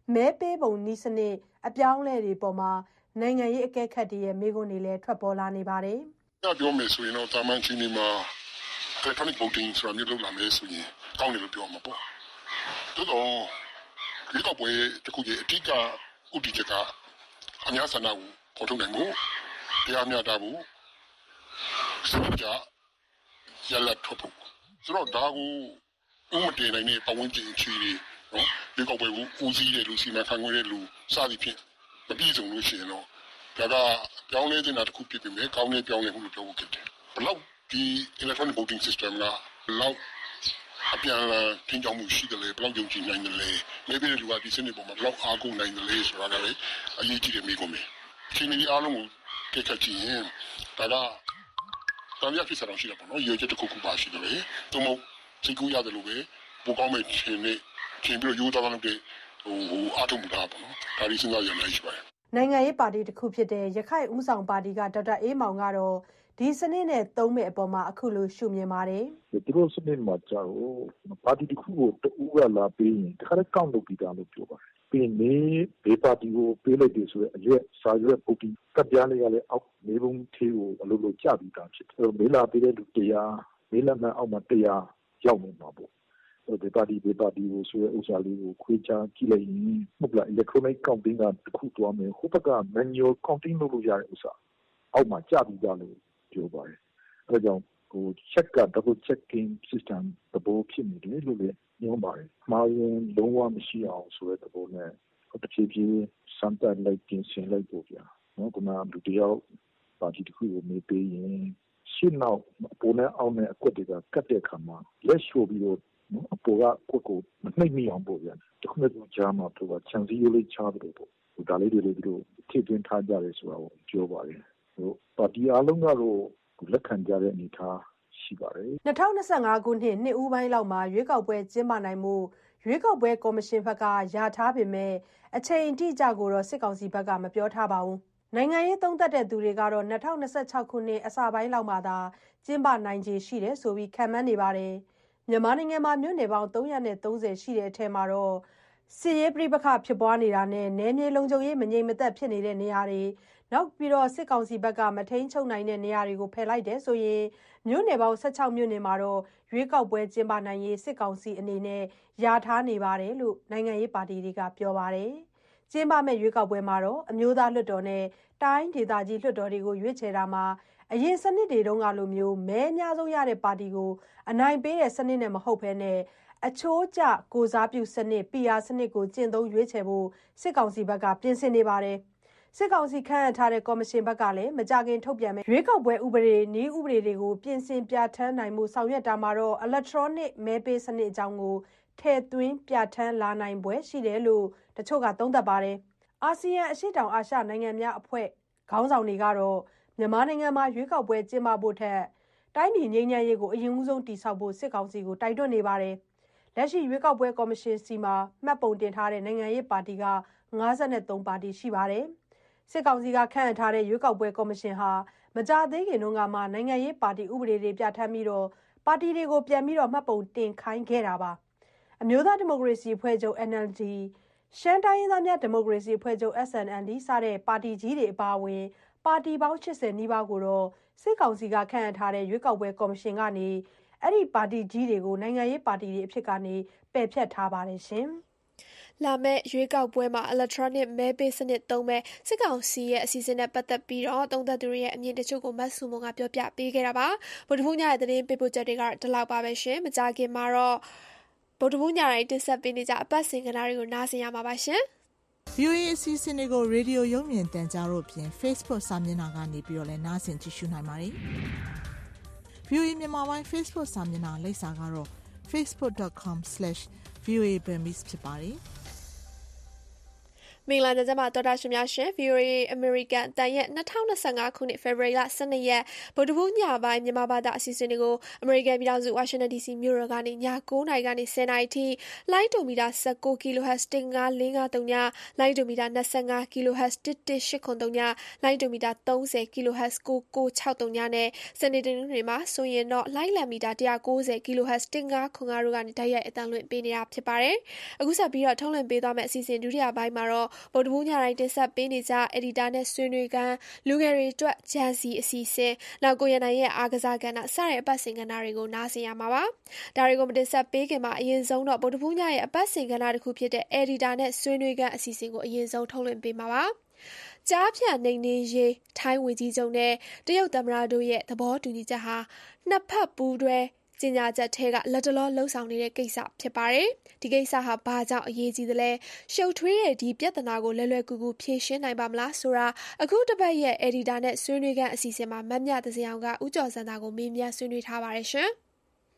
[SPEAKER 9] မဲပေးပုံနည်းစနစ်အပြောင်းအလဲတွေပေါ်မှာနိုင်ငံရေးအကဲခတ်တွေရဲ့မေးခွန်းတွေလည်းထွက်ပေါ်လာနေပါတယ်
[SPEAKER 18] ။ပြောမယ်ဆိုရင်တော့တာမန်ချင်းဒီမှာ electronic voting ဆိုတာမျိုးလုပ်လာမယ်ဆိုရင်ကောင်းတယ်လို့ပြောမှာပေါ့။သို့တော့ဒီတော့ပွဲတစ်ခုရဲ့အဓိကဥတီချက်ကအများဆန္ဒကိုပေါ်ထုတ်နိုင်မှုတရားမျှတမှုစနစ်ကြရလဒ်ထုတ်ဖို့ဆိုတော့ဒါကိုဥမတင်နိုင်တဲ့ပတ်ဝန်းကျင်အခြေအနေနော်ဒီကောက်ပွဲကိုဦးစီးတဲ့လူစီမံခန့်ခွဲတဲ့လူစသည်ဖြင့်မပြည့်စုံလို့ရှိရင်တော့ဒါကပြောင်းလဲနေတာတစ်ခုဖြစ်ပေမဲ့ကောင်းတဲ့ပြောင်းလဲမှုလို့ပြောဖို့ဖြစ်တယ်ဘလောက်ဒီ electronic voting system ကဘလောက်အပြန်အလှန်ထင်ကြောင်မှုရှိတယ်လေဘလောက်ယုံကြည်နိုင်တယ်လေမဲပေးတဲ့လူကဒီစနစ်ပေါ်မှာဘလောက်အားကိုးနိုင်တယ်လေဆိုတာကလည်းအရေးကြီးတယ်မိကုန်ပြီအချိန်ကြီးအားလုံးကိုတိတ်ခတ်ကြည့်ရင်ဒါကတန်ရဖြစ်ဆောင်ရှိတယ်ပေါ့နော်ရေချက်တစ်ခုခုပါရှိတယ်လေသူမို့စိတ်ကူးရတယ်လို့ပဲပိုကောင်းမဲ့ခြင်းနဲ့ခြင်းပြီးတော့ယူသားလုပ်တဲ့ဟိုဟိုအားထုတ်မှုတာပေါ့နော်ဒါဒီစဉ်းစားရမယ်ရှိပါတယ်
[SPEAKER 9] နိုင်ငံရေးပါတီတစ်ခုဖြစ်တဲ့ရခိုင်ဦးဆောင်ပါတီကဒေါက်တာအေးမောင်ကတော့ဒီစနစ်နဲ့သုံးမဲ့အပေါ်မှာအခုလိုရှုမြင်ပါတယ်
[SPEAKER 19] သူတို့စနစ်မှာကြာတော့ပါတီတစ်ခုကိုတူကလာပေးရင်တခါတည်းကောက်လုပ်ပြီးသားလို့ပြောပါတယ်ပြီးနေဘေးပါတီကိုပေးလိုက်တယ်ဆိုရင်အရက်စာရွက်ပုတ်ပြီးကပ်ပြားလေးကလည်းအောက်နေပုံသေးကိုအလုပ်လုပ်ကြပြီးသားဖြစ်တယ်မေးလာပေးတဲ့လူတရားမေးလာမှအောက်မှာတရားရောက်နေမှာပေါ့ဒီပါတီဒီပါတီကိုဆိုရဥစားလေးကိုခွေးချကြည့်လိုက်ရင်ဟုတ်လား electronic counting ကတစ်ခုသွားမယ်ဟိုဘက်က manual counting လုပ်လို့ရတဲ့ဥစားအောက်မှာကြပြီးသားလို့ပြောပါတယ်အဲကြောင့်ဟို check က double checking system တဘောဖြစ်နေတယ်လို့လည်းညွှန်ပါတယ်မှားရင်လုံးဝမရှိအောင်ဆိုတဲ့တဘောနဲ့တစ်ဖြည်းဖြည်းစမ်းသပ်လိုက်ပြင်ဆင်လိုက်ပို့ပြနော်ကမှလူတယောက်ပါတီတစ်ခုကိုမေးပေးရင်ရှင်းနောက်ပေါ်နဲ့အောက်နဲ့အကွက်တွေကကတ်တဲ့ခါမှာလက်ရှိုးပြီးတော့အပေါ်ကကိုကိုမနှိမ့်မိအောင်ပို့ပြန်တခုနဲ့တူကြားမှာသူကချန်စီရိုးလေးချားတယ်ပေါ့ဟိုဒါလေးတွေလေးတို့ထိသွင်းထားကြတယ်ဆိုတာကိုပြောပါတယ်ဟိုပါတီအားလုံးကတော့လက်ခံကြတဲ့အနေထားရှိပါတယ်
[SPEAKER 9] ၂၀၂၅ခုနှစ်နှစ်ဦးပိုင်းလောက်မှာရွေးကောက်ပွဲကျင်းပနိုင်မှုရွေးကောက်ပွဲကော်မရှင်ဘက်ကယာထားပေမဲ့အချိန်အတိအကျကိုတော့စစ်ကောင်စီဘက်ကမပြောထားပါဘူးနိုင်ငံရေးသုံးသပ်တဲ့သူတွေကတော့၂၀၂၆ခုနှစ်အစပိုင်းလောက်မှာသာကျင်းပနိုင်ခြေရှိတယ်ဆိုပြီးခန့်မှန်းနေပါတယ်မြန်မာနိုင်ငံမှာမြို့နယ်ပေါင်း၃၃၀ရှိတဲ့အထက်မှာတော့စစ်ရေးပြိပခဖြစ်ပွားနေတာနဲ့နယ်မြေလုံခြုံရေးမငြိမ်မသက်ဖြစ်နေတဲ့နေရာတွေနောက်ပြီးတော့စစ်ကောင်စီဘက်ကမထိန်ချုပ်နိုင်တဲ့နေရာတွေကိုဖယ်လိုက်တယ်ဆိုရင်မြို့နယ်ပေါင်း၁၆မြို့နယ်မှာတော့ရွေးကောက်ပွဲကျင်းပနိုင်ရေးစစ်ကောင်စီအနေနဲ့ယာထားနေပါတယ်လို့နိုင်ငံရေးပါတီတွေကပြောပါတယ်ကျင်းပမဲ့ရွေးကောက်ပွဲမှာတော့အမျိုးသားလွှတ်တော်နဲ့တိုင်းဒေသကြီးလွှတ်တော်တွေကိုရွေးချယ်တာမှာအရင်စနစ်တွေတုန်းကလိုမျိုးမဲအများဆုံးရတဲ့ပါတီကိုအနိုင်ပေးတဲ့စနစ်နဲ့မဟုတ်ဘဲနဲ့အချိုးကျကိုစားပြုစနစ် ပီ အာር စနစ်ကိုကျင့်သုံးရွေးချယ်ဖို့စစ်ကောင်စီဘက်ကပြင်ဆင်နေပါတယ်စစ်ကောင်စီခန့်အပ်ထားတဲ့ကော်မရှင်ဘက်ကလည်းမကြခင်ထုတ်ပြန်မဲ့ရွေးကောက်ပွဲဥပဒေနည်းဥပဒေတွေကိုပြင်ဆင်ပြဋ္ဌာန်းနိုင်မှုဆောင်ရွက်တာမှာတော့ electronic မဲပေးစနစ်အကြောင်းကိုထည့်သွင်းပြဋ္ဌာန်းလာနိုင်ပွဲရှိတယ်လို့တချို့ကသုံးသပ်ပါတယ်အာဆီယံအရှေ့တောင်အာရှနိုင်ငံများအဖွဲ့ခေါင်းဆောင်တွေကတော့မြန်မာနိုင်ငံမှာရွေးကောက်ပွဲကျင်းပဖို့ထက်တိုင်းပြည်ငြိမ်းချမ်းရေးကိုအရင်ဦးဆုံးတည်ဆောက်ဖို့စစ်ကောင်စီကိုတိုက်တွန်းနေပါတယ်လက်ရှိရွေးကောက်ပွဲကော်မရှင်စီမှာမှတ်ပုံတင်ထားတဲ့နိုင်ငံရေးပါတီက၅၃ပါတီရှိပါတယ်စစ်ကောင်စီကခန့်အပ်ထားတဲ့ရွေးကောက်ပွဲကော်မရှင်ဟာမကြသေးခင်တုန်းကမှနိုင်ငံရေးပါတီဥပဒေတွေပြဋ္ဌာန်းပြီးတော့ပါတီတွေကိုပြန်ပြီးတော့မှတ်ပုံတင်ခိုင်းခဲ့တာပါအမျိုးသားဒီမိုကရေစီအဖွဲ့ချုပ် N L D ရှမ်းတိုင်းရင်းသားများဒီမိုကရေစီအဖွဲ့ချုပ် S N L D စတဲ့ပါတီကြီးတွေအပါအဝင်ပါတီပေါင်း၈၀နီးပါးကိုတော့စစ်ကောင်စီကခန့်အပ်ထားတဲ့ရွေးကောက်ပွဲကော်မရှင်ကနေအဲ့ဒီပါတီကြီးတွေကိုနိုင်ငံရေးပါတီတွေအဖြစ်ကနေပယ်ဖျက်ထားပါတယ်ရှင်
[SPEAKER 2] လာမယ့်ရွေးကောက်ပွဲမှာ electronic မဲပေးစနစ်သုံးမဲ့စစ်ကောင်စီရဲ့အစီအစဉ်နဲ့ပတ်သက်ပြီးတော့သုံးသပ်သူတွေရဲ့အမြင်တချို့ကိုမတ်ဆူမွန်ကပြောပြပေးခဲ့တာပါဗုဒ္ဓဘူးညရဲ့သတင်းပေးပို့ချက်တွေကဒီလောက်ပါပဲရှင်မကြခင်မှာတော့ဗုဒ္ဓဘူးညတိုင်းတင်ဆက်ပေးနေကြအပတ်စဉ်ကဏ္ဍတွေကိုနားဆင်ရမှာပါရှင်
[SPEAKER 20] ဗွီအိုအေ အစီအစဉ်တွေကိုရေဒီယိုရုပ်မြင်သံကြားတို့ပြင် Facebook စာမျက်နှာကနေပြီးတော့လည်းနားဆင်ကြည့်ရှုနိုင်ပါတယ်။ ဗွီအိုအေမြန်မာပိုင်း Facebook စာမျက်နှာလိပ်စာကတော့ facebook dot com slash voa burmese ဖြစ်ပါတယ်။
[SPEAKER 2] မင်္ဂလာညချမ်းပါတော်တာရှင်များရှင် ဗီအိုအေ American တန်ရက်၂၀၂၅ခုနှစ် February လ၁၂ရက်ဗုဒ္ဓဘူးညပိုင်းမြန်မာဘာသာအစီအစဉ်တွေကို American ပြည်ထောင်စု Washington ဒီ စီ မြို့တော်ကနေည၉နာရီကနေ၁၀နာရီထိလိုင်းဒိုမီတာ၁၉ kHz ၁၅၄၅၃ညလိုင်းဒိုမီတာ၂၅ kHz ၁၁၈၇၃ညလိုင်းဒိုမီတာ၃၀ kHz ၉၉၆၃ညနဲ့စနေတနင်္ဂနွေမှာဆိုရင်တော့လိုင်းလံမီတာ၁၉၀ kHz ၁၅ခွန်၅တို့ကနေတိုက်ရိုက်အသံလွှင့်ပေးနေတာဖြစ်ပါတယ်။အခုဆက်ပြီးတော့ထုတ်လွှင့်ပေးသွားမယ့်အစီအစဉ်ဒုတိယပိုင်းမှာတော့ဗုဒ္ဓဘူးညတိုင်းတင်ဆက်ပေးနေကြအက်ဒီတာနဲ့ဆွေးနွေးခန်းလူငယ်တွေအတွက်ဂျန်စီအစီအစဉ်နောက်ကိုရနိုင်ရဲ့အားကစားကဏ္ဍစတဲ့အပတ်စဉ်ကဏ္ဍတွေကိုနားဆင်ရမှာပါဒါတွေကိုမတင်ဆက်ပေးခင်မှာအရင်ဆုံးတော့ဗုဒ္ဓဘူးညရဲ့အပတ်စဉ်ကဏ္ဍတစ်ခုဖြစ်တဲ့အက်ဒီတာနဲ့ဆွေးနွေးခန်းအစီအစဉ်ကိုအရင်ဆုံးထုတ်လွှင့်ပေးမှာပါကြားဖြတ်နေနေရေးထိုင်းဝင်ကြီးချုပ်နဲ့တရုတ်သမ္မတတို့ရဲ့သဘောတူညီချက်ဟာနှစ်ဖက်ပူးတွဲကျင်းညာချက်ထဲကလက်တလောလှုပ်ဆောင်နေတဲ့ကိစ္စဖြစ်ပါတယ်။ဒီကိစ္စဟာဘာကြောင့်အရေးကြီးသလဲ။ရှုပ်ထွေးတဲ့ဒီပြဿနာကိုလွယ်လွယ်ကူကူဖြေရှင်းနိုင်ပါမလားဆိုတာအခုတစ်ပတ်ရဲ့ editor နဲ့ဆွေးနွေးခန်းအစီအစဉ်မှာမမြသစင်အောင်ကဦးကျော်စံသာကိုမေးမြန်းဆွေးနွေးထားပါတယ်ရှင်။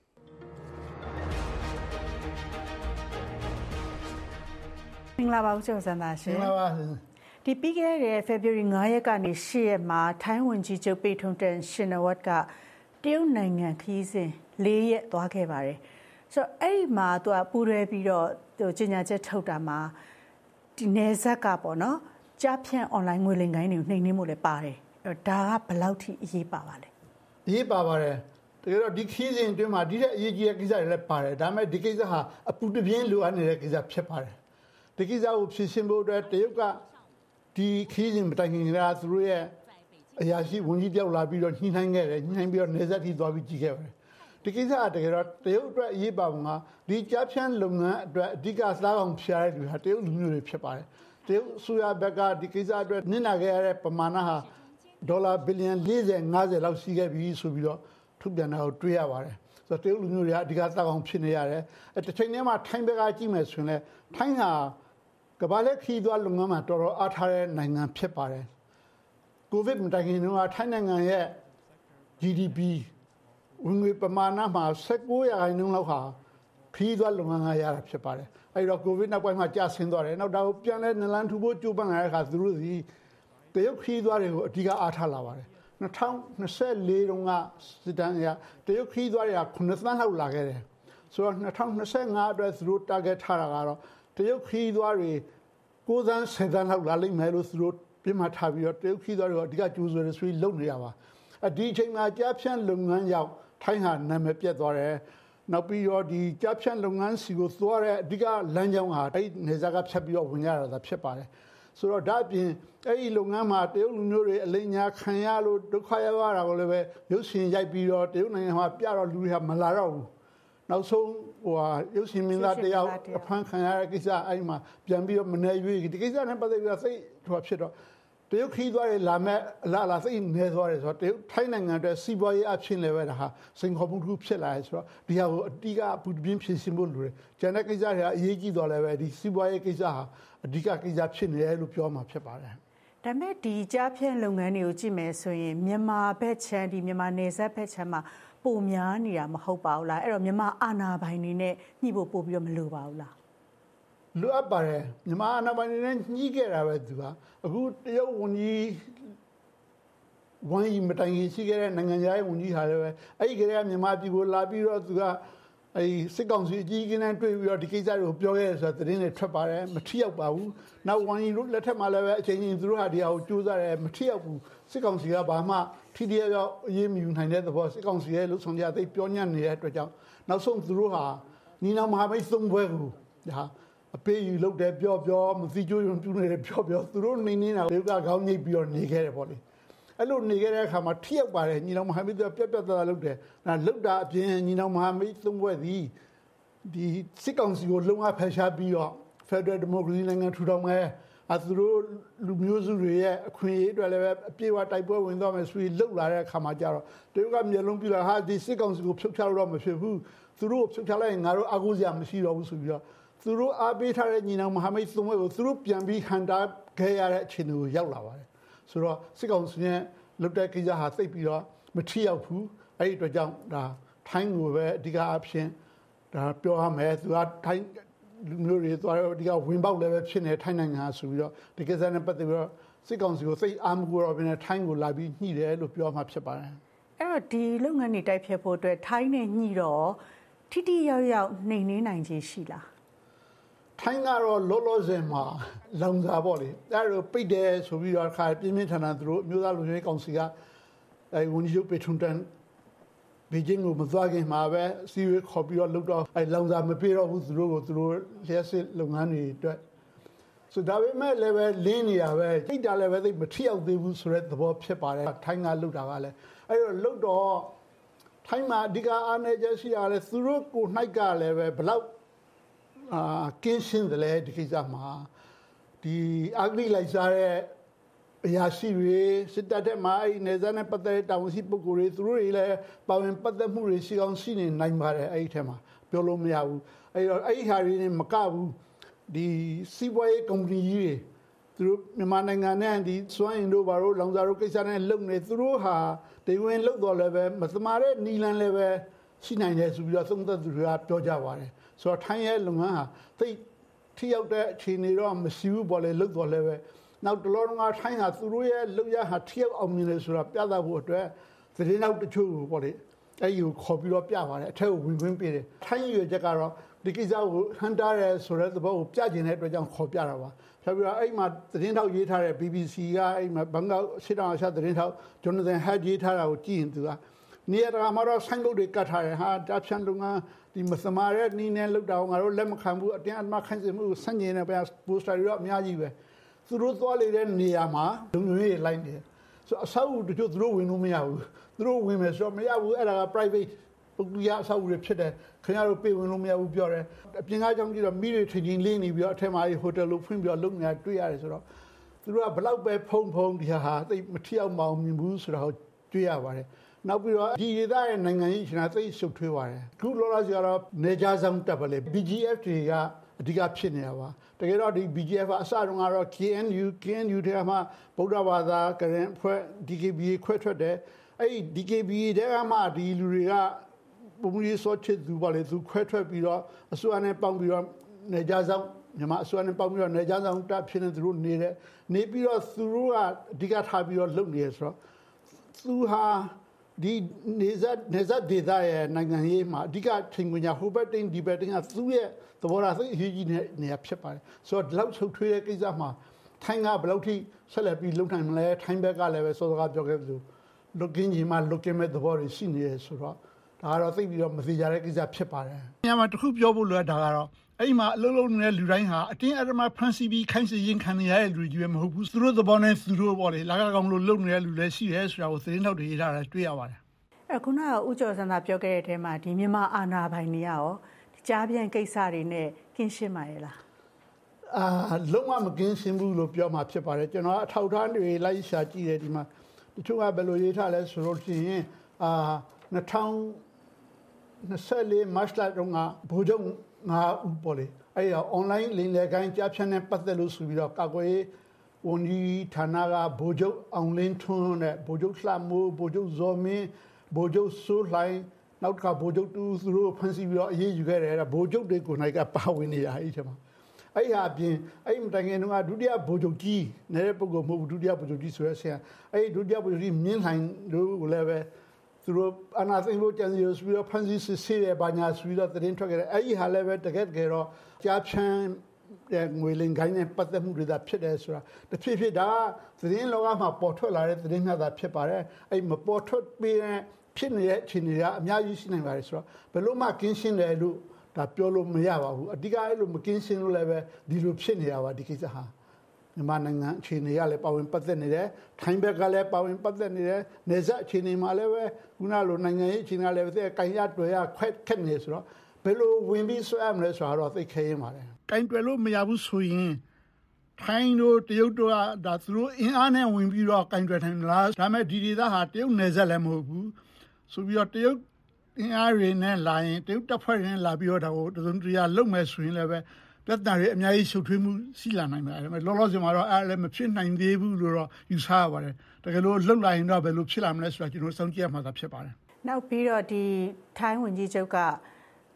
[SPEAKER 21] မင်္ဂလာပါဦးကျော်စံသာရှင်
[SPEAKER 4] မင်္ဂလာပါ
[SPEAKER 21] ဒီပြီးခဲ့တဲ့ February ၅ရက်ကနေ၈ရက်မှာထိုင်းဝန်ကြီးချုပ်ပေထုံတန်ရှင်နဝတ်ကတရုတ်နိုင်ငံခရီးစဉ်၄ရက်သွားခဲ့ပါတယ်ဆိုတော့အဲ့ဒီမှာသူကပူးတွဲပြီးတော့သူကြေညာချက်ထုတ်တာမှာဒီနယ်ဇက်ကပေါ့နော်ကြားဖြန့် online ငွေလိမ်ကိုင်းတွေကိုနှိမ်နင်းမှုလည်းပါတယ်အဲ့ဒါကဘယ်လောက်ထိအရေးပါပါလဲ
[SPEAKER 4] အရေးပါပါတယ်တကယ်တော့ဒီခရီးစဉ်အတွင်းမှာဒီတဲ့အရေးကြီးတဲ့ကိစ္စတွေလည်းပါတယ်ဒါပေမဲ့ဒီကိစ္စဟာအပူတပြင်းလိုအပ်နေတဲ့ကိစ္စဖြစ်ပါတယ်ဒီကိစ္စကိုဖြေရှင်းဖို့အတွက်တရုတ်ကဒီခရီးစဉ်မတိုင်ခင်ကသူတို့ရဲ့အရာရှိဝန်ကြီးတယောက်လာပြီးတော့ညှိနှိုင်းခဲ့တယ်ညှိနှိုင်းပြီးတော့နေဆက်ထိသွားပြီးကြည့်ခဲ့ပါတယ်ဒီကိစ္စကတကယ်တော့တရုတ်အတွက်အရေးပါပုံကဒီကြားဖြန့်လုပ်ငန်းအတွက်အဓိကစားအောင်ဖျားတဲ့လူဟာတရုတ်လူမျိုးတွေဖြစ်ပါတယ်တရုတ်အစိုးရဘက်ကဒီကိစ္စအတွက်နစ်နာခဲ့ရတဲ့ပမာဏဟာဒေါ်လာဘီလီယံ၄၀ ၅၀လောက်ရှိခဲ့ပြီဆိုပြီးတော့ထုတ်ပြန်တာကိုတွေ့ရပါတယ်ဆိုတော့တရုတ်လူမျိုးတွေကအဓိကစားအောင်ဖြစ်နေရတယ်အဲတစ်ချိန်တည်းမှာထိုင်းဘက်ကကြည့်မယ်ဆိုရင်လည်းထိုင်းဟာကမ္ဘာလက်ခီးသွားလုပ်ငန်းမှာတော်တော်အားထားတဲ့နိုင်ငံဖြစ်ပါတယ်ကိုဗစ်မတိုင်ခင်တုန်းကထိုင်းနိုင်ငံရဲ့ ဂျီ ဒီ ပီ ဝင်ငွေပမာဏမှာ၁၉ရာခိုင်နှုန်းလောက်ဟာခီးသွားလုပ်ငန်းကရတာဖြစ်ပါတယ်အဲဒီတော့ကိုဗစ်နောက်ပိုင်းမှာကျဆင်းသွားတယ်နောက်ဒါကိုပြန်လဲနလန်ထူဖို့ကြိုးပမ်းလာတဲ့အခါသူတို့ဒီတရုတ်ခီးသွားတွေကိုအဓိကအားထားလာပါတယ်၂၀၂၄တုန်းကစစ်တမ်းအရတရုတ်ခီးသွားတွေက9သန်းလောက်လာခဲ့တယ်ဆိုတော့၂၀၂၅အတွက်သူတို့ target ထားတာကတော့တရုတ်ခီးသွားတွေ၉သန်း၁၀သန်းလောက်လာလိမ့်မယ်လို့သူတို့ပြမှတ်ထားပြီးတော့တရုတ်ခီးသွားတွေကအဓိကကျိုးဆွဲဆွေးလုပ်နေရပါအဒီအချိန်မှာကြားဖြန့်လုပ်ငန်းရောက်ထိုင်းဟာနာမည်ပြတ်သွားတယ်နောက်ပြီးတော့ဒီကြားဖြန့်လုပ်ငန်းစီကိုသွားတဲ့အဓိကလမ်းကြောင်းဟာအဲ့ဒီနေစားကဖြတ်ပြီးတော့ဝင်ရတာဖြစ်ပါတယ်ဆိုတော့ဒါအပြင်အဲ့ဒီလုပ်ငန်းမှာတရုတ်လူမျိုးတွေအလိညာခံရလို့ဒုက္ခရောက်ရတာကိုလည်းပဲရုပ်ရှင်ရိုက်ပြီးတော့တရုတ်နိုင်ငံမှာပြတော့လူတွေကမလာတော့ဘူးနောက်ဆုံးဟိုဟာရုပ်ရှင်မင်းသားတယောက်အဖမ်းခံရတဲ့ကိစ္စအဲ့ဒီမှာပြန်ပြီးတော့မနေရွေးဒီကိစ္စနဲ့ပတ်သက်ပြီးတော့စိတ်ဟိုဖြစ်တော့တရုတ်ခီးသွားတယ်လာမဲ့အလားလားစိတ်နေသွားတယ်ဆိုတော့တရုတ်ထိုင်းနိုင်ငံအတွက်စီးပွားရေးအဖြစ်လည်းပဲဒါဟာစိန်ခေါ်မှုတစ်ခုဖြစ်လာတယ်ဆိုတော့ဒီဟာကိုအတိကအပူပြင်းဖြစ်ရှင်းဖို့လိုတယ်ကျန်တဲ့ကိစ္စတွေကအရေးကြီးသွားလည်းပဲဒီစီးပွားရေးကိစ္စဟာအဓိကကိစ္စဖြစ်နေတယ်လို့ပြောမှာဖြစ်ပါတယ်
[SPEAKER 21] ဒါမဲ့ဒီကြားဖြန့်လုပ်ငန်းတွေကိုကြည့်မယ်ဆိုရင်မြန်မာဘက်ချမ်းဒီမြန်မာနယ်စပ်ဘက်ချမ်းမှာပုံများနေတာမဟုတ်ပါဘူးလားအဲ့တော့မြန်မာအာဏာပိုင်တွေနဲ့ညှိဖို့ပို့ပြီးတော့မလိုပါဘူးလား
[SPEAKER 4] လိုအပ်ပါတယ်မြန်မာအာဏာပိုင်တွေနဲ့ညှိခဲ့တာပဲသူကအခုတရုတ်ဝန်ကြီးဝန်ကြီးမတိုင်ခင်ရှိခဲ့တဲ့နိုင်ငံသားရဲ့ဝန်ကြီးဟာလည်းပဲအဲ့ဒီကလေးကမြန်မာပြည်ကိုလာပြီးတော့သူကအဲ့စစ်ကောင်စီအကြီးအကဲနဲ့တွေ့ပြီးတော့ဒီကိစ္စတွေကိုပြောခဲ့တယ်ဆိုတော့သတင်းတွေထွက်ပါတယ်မထီရောက်ပါဘူးနောက်ဝန်ကြီးတို့လက်ထက်မှာလည်းပဲအချိန်ချင်းသူတို့ဟာဒီဟာကိုစူးစမ်းတယ်မထီရောက်ဘူးစစ်ကောင်စီကဘာမှထီတရရောက်အရေးမယူနိုင်တဲ့သဘောစစ်ကောင်စီရဲ့လှုပ်ဆောင်ကြသိပြောညံ့နေတဲ့အတွက်ကြောင့်နောက်ဆုံးသူတို့ဟာညီနောင်မဟာမိတ်သုံးဘွဲကိုဒါအပေးယူလုပ်တယ်ပြောပြောမသိကြိုးရုံပြူနေတယ်ပြောပြောသူတို့နေနေတာတရုတ်ကခေါင်းညိတ်ပြီးတော့နေခဲ့တယ်ပေါ့လေအဲ့လိုနေခဲ့တဲ့အခါမှာထိရောက်ပါတယ်ညီနောင်မဟာမိတ်ကပြက်ပြက်သားသားလုပ်တယ်ဒါလုတ်တာအပြင်ညီနောင်မဟာမိတ်သုံးဘွဲသည်ဒီစစ်ကောင်စီကိုလုံအောင်ဖယ်ရှားပြီးတော့ Federal Democracy နိုင်ငံထူထောင်မယ်အဲသူတို့လူမျိုးစုတွေရဲ့အခွင့်အရေးအတွက်လည်းပဲအပြည့်အဝတိုက်ပွဲဝင်သွားမယ်ဆိုပြီးလှုပ်လာတဲ့အခါမှာကျတော့တရုတ်ကမျက်လုံးပြလာဟာဒီစစ်ကောင်စီကိုဖြုတ်ချလို့တော့မဖြစ်ဘူးသူတို့ဖြုတ်ချလိုက်ရင်ငါတို့အကူစရာမရှိတော့ဘူးဆိုပြီးတော့သူတို့အားပေးထားတဲ့ညီနောင်မဟာမိတ်သုံးဘက်ကိုသူတို့ပြန်ပြီးဟန်တာခဲ့ရတဲ့အခြေအနေကိုရောက်လာပါတယ်ဆိုတော့စစ်ကောင်စီနဲ့လုတ်တဲ့ကိစ္စဟာသိပ်ပြီးတော့မထီရောက်ဘူးအဲ့ဒီအတွက်ကြောင့်ဒါထိုင်းကိုပဲအဓိကအဖြစ်ဒါပြောရမယ်သူကထိုင်း
[SPEAKER 1] လူမျိုးတွေသွားတော့ဒီကဝင်ပေါက်လည်းပဲဖြစ်နေထိုင်းနိုင်ငံဆိုပြီးတော့ဒီကိစ္စနဲ့ပတ်သက်ပြီးတော့စစ်ကောင်စီကိုစိတ်အားမကိုတော့ဘယ်နဲ့ထိုင်းကိုလာပြီးညှိတယ်လို့ပြောမှဖြစ်ပါတယ်
[SPEAKER 21] အဲ့တော့ဒီလုပ်ငန်းတွေတိုက်ဖြတ်ဖို့အတွက်ထိုင်းနဲ့ညှိတော့ထိထိရောက်ရောက်နှိမ်နှင်းနိုင်ခြင်းရှိလား
[SPEAKER 1] ထိုင်းကတော့လောလောဆယ်မှာလောင်စာပေါ့လေအဲ့တော့ပိတ်တယ်ဆိုပြီးတော့ခါပြင်းပြင်းထန်ထန်သူတို့မျိုးသားလူမျိုးကောင်စီကအဲဝန်ကြီးချုပ်ပေထွန်တန်ဘေဂျင်းကိုမသွားခင်မှာပဲစီဝေးခေါ်ပြီးတော့လုပ်တော့အဲလောင်စာမပြေတော့ဘူးသူတို့ကိုသူတို့လျှက်စစ်လုပ်ငန်းတွေအတွက်ဆိုဒါပေမဲ့လည်းပဲလင်းနေရပဲထိတ်တာလည်းပဲသိမထီရောက်သေးဘူးဆိုတဲ့သဘောဖြစ်ပါတယ်ထိုင်းကလုပ်တာကလည်းအဲ့တော့လုပ်တော့ထိုင်းမှာအဓိကအားနေချက်ရှိရတယ်သူတို့ကိုနှိုက်ကလည်းပဲဘလောက်အာကင်းရှင်းတယ်လေဒီကိစ္စမှာဒီအဂရိလိုက်စားတဲ့အရာရှိတွေစစ်တပ်ထဲမှာအဲ့နေစမ်းနဲ့ပတ်သက်တဲ့တာဝန်ရှိပုဂ္ဂိုလ်တွေသူတို့တွေလည်းပါဝင်ပတ်သက်မှုတွေရှိအောင်ရှိနေနိုင်ပါတယ်အဲ့ဒီထဲမှာပြောလို့မရဘူးအဲ့တော့အဲ့ဒီဟာတွေနဲ့မကဘူးဒီစီးပွားရေးကုမ္ပဏီကြီးတွေသူတို့မြန်မာနိုင်ငံနဲ့ဒီစွမ်းအင်တို့ဘာလို့လောင်စာတို့ကိစ္စနဲ့လုပ်နေသူတို့ဟာတေဝင်လုပ်တော့လည်းပဲမသမာတဲ့နီလန်လည်းပဲရှိနိုင်တယ်ဆိုပြီးတော့သုံးသက်သူတွေကပြောကြပါတယ်ဆိုတော့ထိုင်းရဲ့လုပ်ငန်းဟာသိထိရောက်တဲ့အခြေအနေတော့မရှိဘူးပေါ့လေလုပ်တော့လည်းပဲနောက်တလောကထိုင်းဟာသူတို့ရဲ့လုပ်ရဟာထိရောက်အောင်မြင်တယ်ဆိုတာပြသဖို့အတွက်သတင်းနောက်တချို့ပေါ့လေအဲ့ဒီကိုခေါ်ပြီးတော့ပြပါတယ်အထက်ကိုဝင်ခွင့်ပေးတယ်ထိုင်းရွေချက်ကတော့ဒီကိစ္စကိုဟန်တာရဲဆိုတဲ့သဘောကိုပြကျင်တဲ့အတွက်ကြောင့်ခေါ်ပြတာပါဆက်ပြီးတော့အဲ့မှာသတင်းထောက်ရေးထားတဲ့ B B C ကအဲ့မှာဘန်ကောက်ရှစ်တောင်အရှသတင်းထောက်ဂျွန်နသန်ဟက်ရေးထားတာကိုကြည့်ရင်သူကနေရာမှာတော့ဆိုင်းဘုတ်တွေကတ်ထားတယ်ဟာတာဖြန်လုံကဒီမသမားတဲ့နီးနဲ့လောက်တာငါတို့လက်မခံဘူးအတင်းအဓမ္မခိုင်းစေမှုကိုဆန့်ကျင်နေပဲပိုစတာတွေတော့အများကြီးပဲသူတို့သွားလေတဲ့နေရာမှာလုံငွေလိုက်နေဆိုအဆောက်အဦတချို့သူတို့ဝင်လို့မရဘူးသူတို့ဝင်မယ်ဆိုတော့မရဘူးအဲ့ဒါက private ပုဂ္ဂလိကအဆောက်အဦတွေဖြစ်တယ်ခင်ဗျားတို့ပြေဝင်လို့မရဘူးပြောတယ်အပြင်ကားကြောင့်ကြည့်တော့မိတွေထင်ချင်းလေးနေပြီးတော့အထက်မှာဟိုတယ်လို့ဖွင့်ပြီးတော့လုံနေတာတွေ့ရတယ်ဆိုတော့သူတို့ကဘလောက်ပဲဖုံဖုံဒီဟာသိမထီအောင်မအောင်မြင်ဘူးဆိုတော့တွေ့ရပါတယ်နောက်ပြီးတော့ဒီဒေသရဲ့နိုင်ငံရေးရှင်သိရှုပ်ထွေးပါတယ်ခုလောလောဆယ်ကတော့နေကြဆောင်တပ်ပါလေ B G F တွေကအဓိကဖြစ်နေတာပါတကယ်တော့ဒီ B G F ကအစတုန်းကတော့ K N U K N U ထဲမှာဗုဒ္ဓဘာသာကရင်ဖွဲ့ D K B A ခွဲထွက်တယ်အဲ့ဒီ D K B A ထဲကမှဒီလူတွေကပုံမှန်စောချစ်သူပါလေသူခွဲထွက်ပြီးတော့အစိုးရနဲ့ပေါင်းပြီးတော့နေကြဆောင်မြန်မာအစိုးရနဲ့ပေါင်းပြီးတော့နေကြဆောင်တပ်ဖြစ်နေသူတို့နေတယ်နေပြီးတော့သူတို့ကအဓိကထားပြီးတော့လုပ်နေရဆိုတော့သူဟာဒီနေဇက်နေဇက်ဒေသရဲ့နိုင်ငံရေးမှာအဓိကချိန်ခွင်ညာဟိုဘက်တင်းဒီဘက်တင်းကသူ့ရဲ့သဘောထားသိအရေးကြီးတဲ့နေရာဖြစ်ပါတယ်ဆိုတော့ဒီလောက်ချုပ်ထွေးတဲ့ကိစ္စမှာထိုင်းကဘယ်လောက်ထိဆက်လက်ပြီးလုံနိုင်မလဲထိုင်းဘက်ကလည်းပဲစောစောကပြောခဲ့သလိုလုကင်းကြီးမှာလုကင်းမဲ့သဘောတွေရှိနေတယ်ဆိုတော့ဒါကတော့သိပြီးတော့မသိကြတဲ့ကိစ္စဖြစ်ပါတယ်။ညမှာတစ်ခုပြောဖို့လိုတာကတော့အဲ့မှာအလုံးလုံးနေတဲ့လူတိုင်းဟာအတင်းအဓမ္မဖန်ဆီးပြီးခိုင်းစေရင်ခံရတဲ့လူကြီးပဲမဟုတ်ဘူး။သူတို့သဘောနဲ့သူတို့ပေါ့လေလာကကောင်လို့လုံနေတဲ့လူလည်းရှိတယ်ဆိုတာကိုသတင်းထောက်တွေရေးထားတာတွေ့ရပါတယ်
[SPEAKER 21] ။အခုနကဦးကျော်စံသာပြောခဲ့တဲ့အထဲမှာဒီမြန်မာအာဏာပိုင်တွေရောဒီကြားပြန်ကိစ္စတွေနဲ့ကင်းရှင်းပါရဲ့လား
[SPEAKER 1] ။အာလုံးဝမကင်းရှင်းဘူးလို့ပြောမှဖြစ်ပါတယ်။ကျွန်တော်အထောက်ထားတွေလိုက်ရှာကြည့်တယ်ဒီမှာတချို့ကဘယ်လိုရေးထားလဲဆိုလို့ရှိရင်အာနှစ်ထောင်နှစ်ဆယ်လေးမတ်လတုန်းကဗိုလ်ချုပ်ငါးဦးပေါ်လေအဲ့ဒါ online လိမ်လည်ကိုင်းကြားဖြတ်နဲ့ပတ်သက်လို့ဆိုပြီးတော့ကာကွယ်ဝန်ကြီးဌာနကဗိုလ်ချုပ်အောင်လင်းထွန်းနဲ့ဗိုလ်ချုပ်လှမိုးဗိုလ်ချုပ်ဇော်မင်းဗိုလ်ချုပ်စိုးလှိုင်နောက်တစ်ခါဗိုလ်ချုပ်တူသူတို့ဖန်ဆီးပြီးတော့အေးအေးယူခဲ့တယ်အဲ့ဒါဗိုလ်ချုပ်တွေကိုနိုင်ကပါဝင်နေတာအဲ့ဒီမှာအဲ့ဟာအပြင်အဲ့မတိုင်ခင်တုန်းကဒုတိယဗိုလ်ချုပ်ကြီးနေတဲ့ပုဂ္ဂိုလ်မဟုတ်ဘူးဒုတိယဗိုလ်ချုပ်ကြီးဆိုရဆရာအဲ့ဒီဒုတိယဗိုလ်ချုပ်ကြီးမြင်းလှိုင်တို့ကိုလည်းပဲသူတို့အနာသိလို့ကြံစီရပြီးတော့ဖန်ဆီးစစ်ဆေးတယ်ဘာညာဆိုပြီးတော့သတင်းထွက်ခဲ့တယ်အဲ့ဒီဟာလည်းပဲတကယ်တကယ်တော့ကြားဖြန်းငွေလင်ကိုင်းနဲ့ပတ်သက်မှုတွေသာဖြစ်တယ်ဆိုတာတစ်ဖြစ်ဖြစ်ဒါသတင်းလောကမှာပေါ်ထွက်လာတဲ့သတင်းများသာဖြစ်ပါတယ်အဲ့မပေါ်ထွက်ပြီးဖြစ်နေတဲ့အခြေအနေကအများကြီးရှိနိုင်ပါတယ်ဆိုတော့ဘယ်လို့မှကင်းရှင်းတယ်လို့ဒါပြောလို့မရပါဘူးအဓိကအဲ့လိုမကင်းရှင်းလို့လည်းပဲဒီလိုဖြစ်နေရပါဒီကိစ္စဟာမြန်မာနိုင်ငံအခြေအနေကလည်းပါဝင်ပတ်သက်နေတယ်ထိုင်းဘက်ကလည်းပါဝင်ပတ်သက်နေတယ်နေဆက်အခြေအနေမှာလည်းပဲခုနလိုနိုင်ငံရေးအခြေအနေကလည်းပဲကင်ရတွေ့ရခွက်ခက်နေဆိုတော့ဘယ်လိုဝင်ပြီးဆွဲရမလဲဆိုတော့သိခဲရင်ပါတယ်ကင်တွေ့လို့မရဘူးဆိုရင်ထိုင်းတို့တရုတ်တို့ကဒါသူတို့အင်အားနဲ့ဝင်ပြီးတော့ကင်တွေ့ထိုင်လားဒါမဲ့ဒီဒေသဟာတရုတ်နယ်စပ်လည်းမဟုတ်ဘူးဆိုပြီးတော့တရုတ်အင်အားတွေနဲ့လာရင်တရုတ်တပ်ဖွဲ့တွေနဲ့လာပြီးတော့ဒါကိုတစုံတရာလုံမဲ့ဆိုရင်လည်းပဲပြဿနာတွေအများကြီးရှုပ်ထွေးမှုရှိလာနိုင်ပါတယ်။လောလောဆယ်မှာတော့အဲ့လည်းမဖြစ်နိုင်သေးဘူးလို့တော့ယူဆရပါတယ်။တကယ်လို့လှုပ်လာရင်တော့ဘယ်လိုဖြစ်လာမလဲဆိုတာကျွန်တော်စောင့်ကြည့်ရမှာသာဖြစ်ပါတယ်
[SPEAKER 21] ။နောက်ပြီးတော့ဒီထိုင်းဝန်ကြီးချုပ်က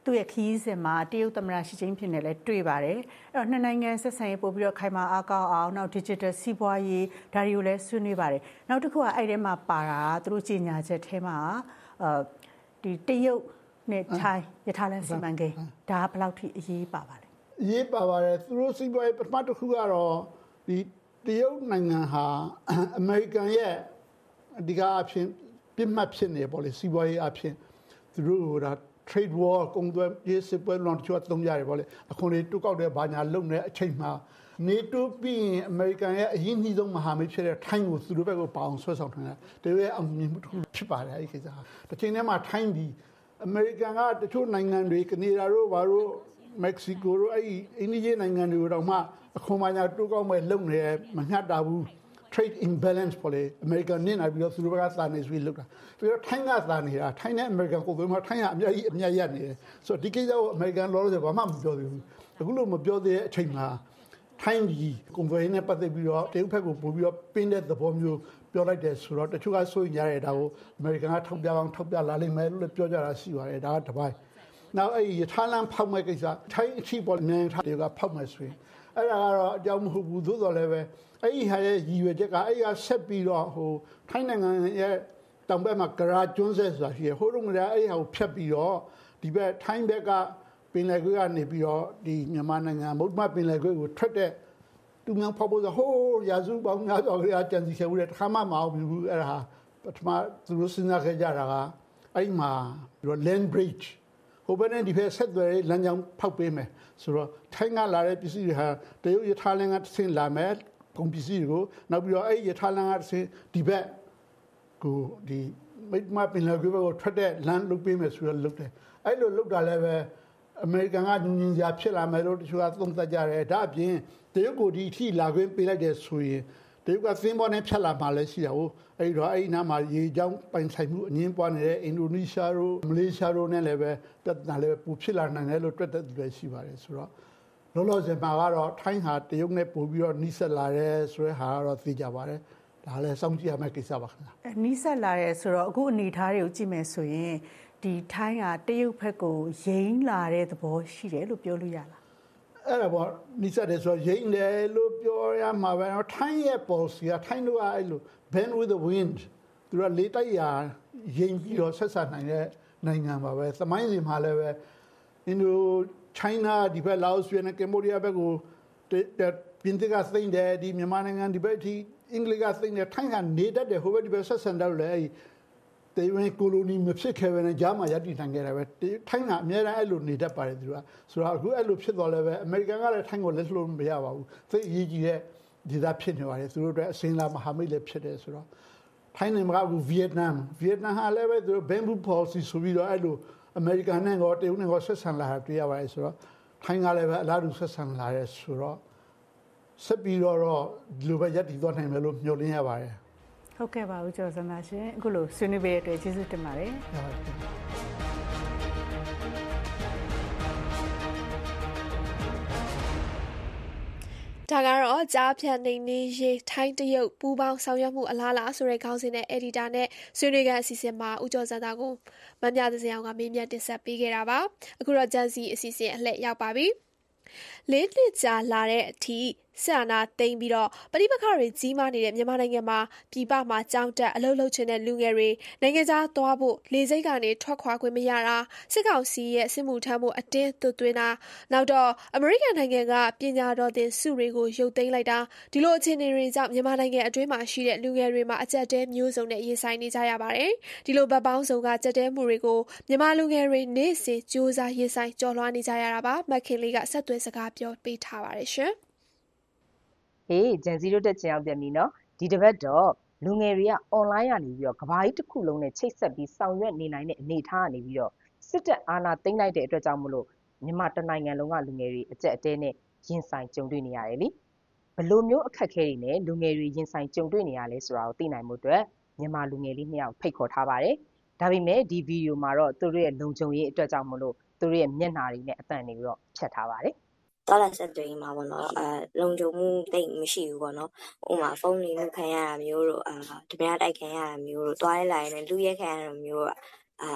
[SPEAKER 21] သူ့ရဲ့ခီးစဉ်မှာတရုတ်သမ္မတရှီကျင်းဖျင်နဲ့လည်းတွေ့ပါတယ်အဲ့တော့နှစ်နိုင်ငံဆက်ဆံရေးပို့ပြီးတော့ခိုင်မာအားကောင်းအောင်နောက် digital စီးပွားရေးဒါတွေကိုလည်းဆွေးနွေးပါတယ်နောက်တစ်ခုကအဲ့ထဲမှာပါတာသူတို့ကြီးညာချက်ထဲမှာအဲဒီတရုတ်နဲ့ထိုင်းရထားလမ်းစီမံကိန်းဒါကဘယ်လောက်ထိအရေးပါပါလဲ
[SPEAKER 1] အရေးပါပါတယ်သူတို့စီးပွားရေးပထမတစ်ခုကတော့ဒီတရုတ်နိုင်ငံဟာအမေရိကန်ရဲ့အဓိကအဖြစ်ပြစ်မှတ်ဖြစ်နေပေါ့လေစီးပွားရေးအဖြစ်သူတို့က trade war ကုန်သွယ်ရေးစစ်ပွဲလွန်ချွတ်သုံးရတယ်ပေါ့လေအခုလေတူကောက်တဲ့ဘာညာလုံနေအချိန်မှာနေတိုးပြီးရင်အမေရိကန်ရဲ့အရင်ကြီးဆုံးမဟာမိတ်ဖြစ်တဲ့ထိုင်းကိုသူတို့ဘက်ကပေါအောင်ဆွဲဆောင်ထားတာတကယ်အောင်မြင်မှုတစ်ခုဖြစ်ပါတယ်အဲ့ဒီကိစ္စတစ်ချိန်တည်းမှာထိုင်းဒီအမေရိကန်ကတချို့နိုင်ငံတွေကနေဒါတို့ဘာလို့မက္ကဆီကိုတို့အဲ့ဒီအိန္ဒိယနိုင်ငံတွေတော့မှအခုမှညာတူကောက်မဲ့လုံနေမမျှတာဘူး trade imbalance ပေါ်လေအမေရိကန်နဲ့နိုင်ပြီးတော့သူတို့ဘက်ကသာနေဆွေးလောက်တာပြီးတော့ထိုင်းကသာနေတာထိုင်းနဲ့အမေရိကန်ကိုယ်ကထိုင်းကအများကြီးအများကြီးရနေတယ်ဆိုတော့ဒီကိစ္စကိုအမေရိကန်လောလောဆယ်ဘာမှမပြောသေးဘူးအခုလို့မပြောသေးတဲ့အချိန်မှာထိုင်းကြီးကွန်ဗေးနဲ့ပတ်သက်ပြီးတော့တရုတ်ဘက်ကိုပို့ပြီးတော့ပင်းတဲ့သဘောမျိုးပြောလိုက်တယ်ဆိုတော့တချို့ကစိုးရိမ်ကြတယ်ဒါကိုအမေရိကန်ကထောက်ပြအောင်ထောက်ပြလာလိမ့်မယ်လို့ပြောကြတာရှိပါတယ်ဒါကတစ်ပိုင်းနောက်အဲ့ဒီထားလမ်းဖောက်မဲ့ကိစ္စထိုင်းအချိပေါ်မြန်ထားတွေကဖောက်မဲ့ဆိုရင်အဲ့ဒါကတော့အကြောင်းမဟုတ်ဘူးသို့တော်လည်းပဲအဲ့ဒီဟာရဲ့ရည်ရွယ်ချက်ကအဲ့ဒီကဆက်ပြီးတော့ဟိုထိုင်းနိုင်ငံရဲ့တောင်ဘက်မှာဂရာကျွန်းဆက်ဆိုတာရှိရဟိုတုန်းကအဲ့ဒီဟာကိုဖြတ်ပြီးတော့ဒီဘက်ထိုင်းဘက်ကပင်လယ်ကွေ့ကနေပြီးတော့ဒီမြန်မာနိုင်ငံမုတ်မပင်လယ်ကွေ့ကိုထွက်တဲ့တူမြောင်ဖောက်ဖို့ဆိုဟိုးရာစုပေါင်းများစွာကကြံစီခဲ့ဦးတဲ့တစ်ခါမှမအောင်ဘူးအဲ့ဒါပထမသူတို့စဉ်းစားခဲ့ကြတာကအဲ့ဒီမှာ land bridge ဟိုဘက်နဲ့ဒီဘက်ဆက်သွယ်လမ်းကြောင်းဖောက်ပေးမယ်ဆိုတော့ထိုင်းကလာတဲ့ပစ္စည်းတွေဟာတရုတ်ရထားလမ်းကဆင်းလာမယ်ကုန်ပစ္စည်းတွေကိုနောက်ပြီးတော့အဲ့ဒီရထားလမ်းကဆင်းဒီဘက်ကိုဒီမိတ်မပင်လယ်ကွေ့ကိုထွက်တဲ့လမ်းလုပ်ပေးမယ်ဆိုတော့လုပ်တယ်အဲ့လိုလုပ်တာလည်းပဲအမေရိကန်ကညဉ့်ညင်စရာဖြစ်လာမယ်လို့တချို့ကသုံးသပ်ကြတယ်ဒါအပြင်တရုတ်ကိုဒီအထိလာခွင့်ပေးလိုက်တဲ့ဆိုရင်တရုတ်ကသင်းပေါ်နဲ့ဖြတ်လာမှလည်းရှိတာဟုတ်အဲ့ဒီတော့အဲ့ဒီနားမှာရေကြောင်းပိုင်ဆိုင်မှုအငင်းပွားနေတဲ့အင်ဒိုနီးရှားတို့မလေးရှားတို့နဲ့လည်းပဲပြဿနာလည်းပူဖြစ်လာနိုင်တယ်လို့တွက်တဲ့သူတွေရှိပါတယ်ဆိုတော့လောလောဆယ်မှာကတော့ထိုင်းဟာတရုတ်နဲ့ပို့ပြီးတော့နှိစက်လာတယ်ဆိုတဲ့ဟာကတော့သိကြပါတယ်ဒါလည်းစောင့်ကြည့်ရမယ့်ကိစ္စပါခင်ဗျာ
[SPEAKER 21] နှိစက်လာတယ်ဆိုတော့အခုအနေထားတွေကိုကြည့်မယ်ဆိုရင်ဒီထိုင်းကတရုတ်ဘက်ကိုယိမ်းလာတဲ့သဘောရှိတယ်လို့ပြောလို့ရလား
[SPEAKER 1] အဲ့ဒါပေါ့နှိစက်တယ်ဆိုတော့ယိမ်းတယ်လို့ပြောရမှာပဲထိုင်းရဲ့ policy ကထိုင်းတို့ကအဲ့လို bend with the wind သူကလေတိုက်ရာယိမ်းပြီးတော့ဆက်ဆက်နိုင်တဲ့နိုင်ငံပါပဲသမိုင်းစီမှာလည်းပဲအင်ဒိုChina ဒီဘက်လာအိုနဲ့ကမ်ဘောဒီးယားဘက်ကိုပြင်သစ်ကသိမ့်တယ်ဒီမြန်မာနိုင်ငံဒီဘက်အထိအင်္ဂလိပ်ကသိမ့်တယ်ထိုင်းကနေတတ်တယ်ဟိုဘက်ဒီဘက်ဆက်ဆံတော့လေအဲ့တေဝင်ကိုလိုနီမဖြစ်ခဲ့ပဲနဲ့ကြားမှာရည်တည်နိုင်ခဲ့တာပဲထိုင်းကအများအားအဲ့လိုနေတတ်ပါတယ်သူကဆိုတော့အခုအဲ့လိုဖြစ်သွားလဲပဲအမေရိကန်ကလည်းထိုင်းကိုလက်လို့မရပါဘူးသိအရေးကြီးတဲ့ဒေသဖြစ်နေပါတယ်သူတို့အတွက်အစင်းလာမဟာမိတ်လည်းဖြစ်တယ်ဆိုတော့ထိုင်းနေမှာကဗီယက်နမ်ဗီယက်နမ်ဟာလည်းပဲသူတို့ bamboo policy ဆိုပြီးတော့အဲ့လိုအမေရိကန်နဲ့တော့တရုတ်နဲ့တော့ဆက်ဆံလာတာတွေ့ရပါတယ်ဆိုတော့ထိုင်းကလည်းပဲအလားတူဆက်ဆံလာတယ်ဆိုတော့ဆက်ပြီးတော့ဒီလိုပဲရပ်တည်သွားနိုင်မယ်လို့မျှော်လင့်ရပါတယ်
[SPEAKER 21] ဟုတ်ကဲ့ပါဦးကျော်စံပါရှင်အခုလိုဆွေးနွေးပေးတဲ့အတွက်ကျေးဇူးတင်ပါတယ်
[SPEAKER 2] ဒါကတော့ကြားဖြတ်နေနေရေးထိုင်းတရုတ်ပူးပေါင်းဆောင်ရွက်မှုအလားလားဆိုတဲ့ခေါင်းစဉ်နဲ့ editor နဲ့ဆွေးနွေးခန်းအစီအစဉ်မှာဦးကျော်စံသားကိုမမြသစင်အောင်ကမေးမြန်းတင်ဆက်ပေးခဲ့တာပါအခုတော့ဂျန်စီအစီအစဉ်အလှည့်ရောက်ပါပြီလေးနှစ်ကြာလာတဲ့အထိဆက်အာဏာသိမ်းပြီးတော့ပဋိပက္ခတွေကြီးမားနေတဲ့မြန်မာနိုင်ငံမှာပြည်ပမှာကြောင်းတက်အလုပ်လုပ်ချင်တဲ့လူငယ်တွေနိုင်ငံခြားသွားဖို့လေဆိပ်ကနေထွက်ခွာခွင့်မရတာစစ်ကောင်စီရဲ့စစ်မှုထမ်းမှုအတင်းသွတ်သွင်းတာနောက်တော့အမေရိကန်နိုင်ငံကပညာတော်သင်ဆုတွေကိုရုပ်သိမ်းလိုက်တာဒီလိုအခြေအနေတွေကြောင့်မြန်မာနိုင်ငံအတွင်းမှာရှိတဲ့လူငယ်တွေမှာအကြက်တဲမျိုးစုံနဲ့ရင်ဆိုင်နေကြရပါတယ်ဒီလိုဗတ်ပေါင်းစုံကကြက်တဲမှုတွေကိုမြန်မာလူငယ်တွေနေ့စဉ်စူးစမ်းရင်ဆိုင်ကြော်လွှားနေကြရတာပါမက်ခင်လေးကဆက်သွယ်စကားပြောပေးထားပါတယ်ရှင်
[SPEAKER 3] ဟေးဂျန်စီတို့တက်ချင်အောင်ပြန်ပြီနော်ဒီတစ်ပတ်တော့လူငယ်တွေက online ကနေပြီးတော့ကဘာကြီးတစ်ခုလုံးနဲ့ချိတ်ဆက်ပြီးဆောင်ရွက်နေနိုင်တဲ့အနေအထားကနေပြီးတော့စစ်တပ်အာဏာသိမ်းလိုက်တဲ့အတွက်ကြောင့်မလို့မြန်မာတနိုင်ငံလုံးကလူငယ်တွေအကြက်အတဲနဲ့ရင်ဆိုင်ကြုံတွေ့နေရတယ်လေဘယ်လိုမျိုးအခက်အခဲတွေနဲ့လူငယ်တွေရင်ဆိုင်ကြုံတွေ့နေရလဲဆိုတာကိုသိနိုင်မှုအတွက်မြန်မာလူငယ်လေးနှစ်ယောက်ဖိတ်ခေါ်ထားပါတယ်ဒါပေမဲ့ဒီဗီဒီယိုမှာတော့သူတို့ရဲ့လုံခြုံရေးအတွက်ကြောင့်မလို့သူတို့ရဲ့မျက်နှာတွေနဲ့အသံတွေပြီးတော့ဖြတ်ထားပါတယ်
[SPEAKER 22] တော်လာဆက်တွေမှာပေါ့နော်အဲလုံခြုံမှုတိတ်မရှိဘူးပေါ့နော်ဥပမာဖုန်းလေးလုခံရတာမျိုးတို့အာတပြားတိုက်ခံရတာမျိုးတို့တွားလိုက်လိုက်နဲ့လူရက်ခံရတာမျိုးအာ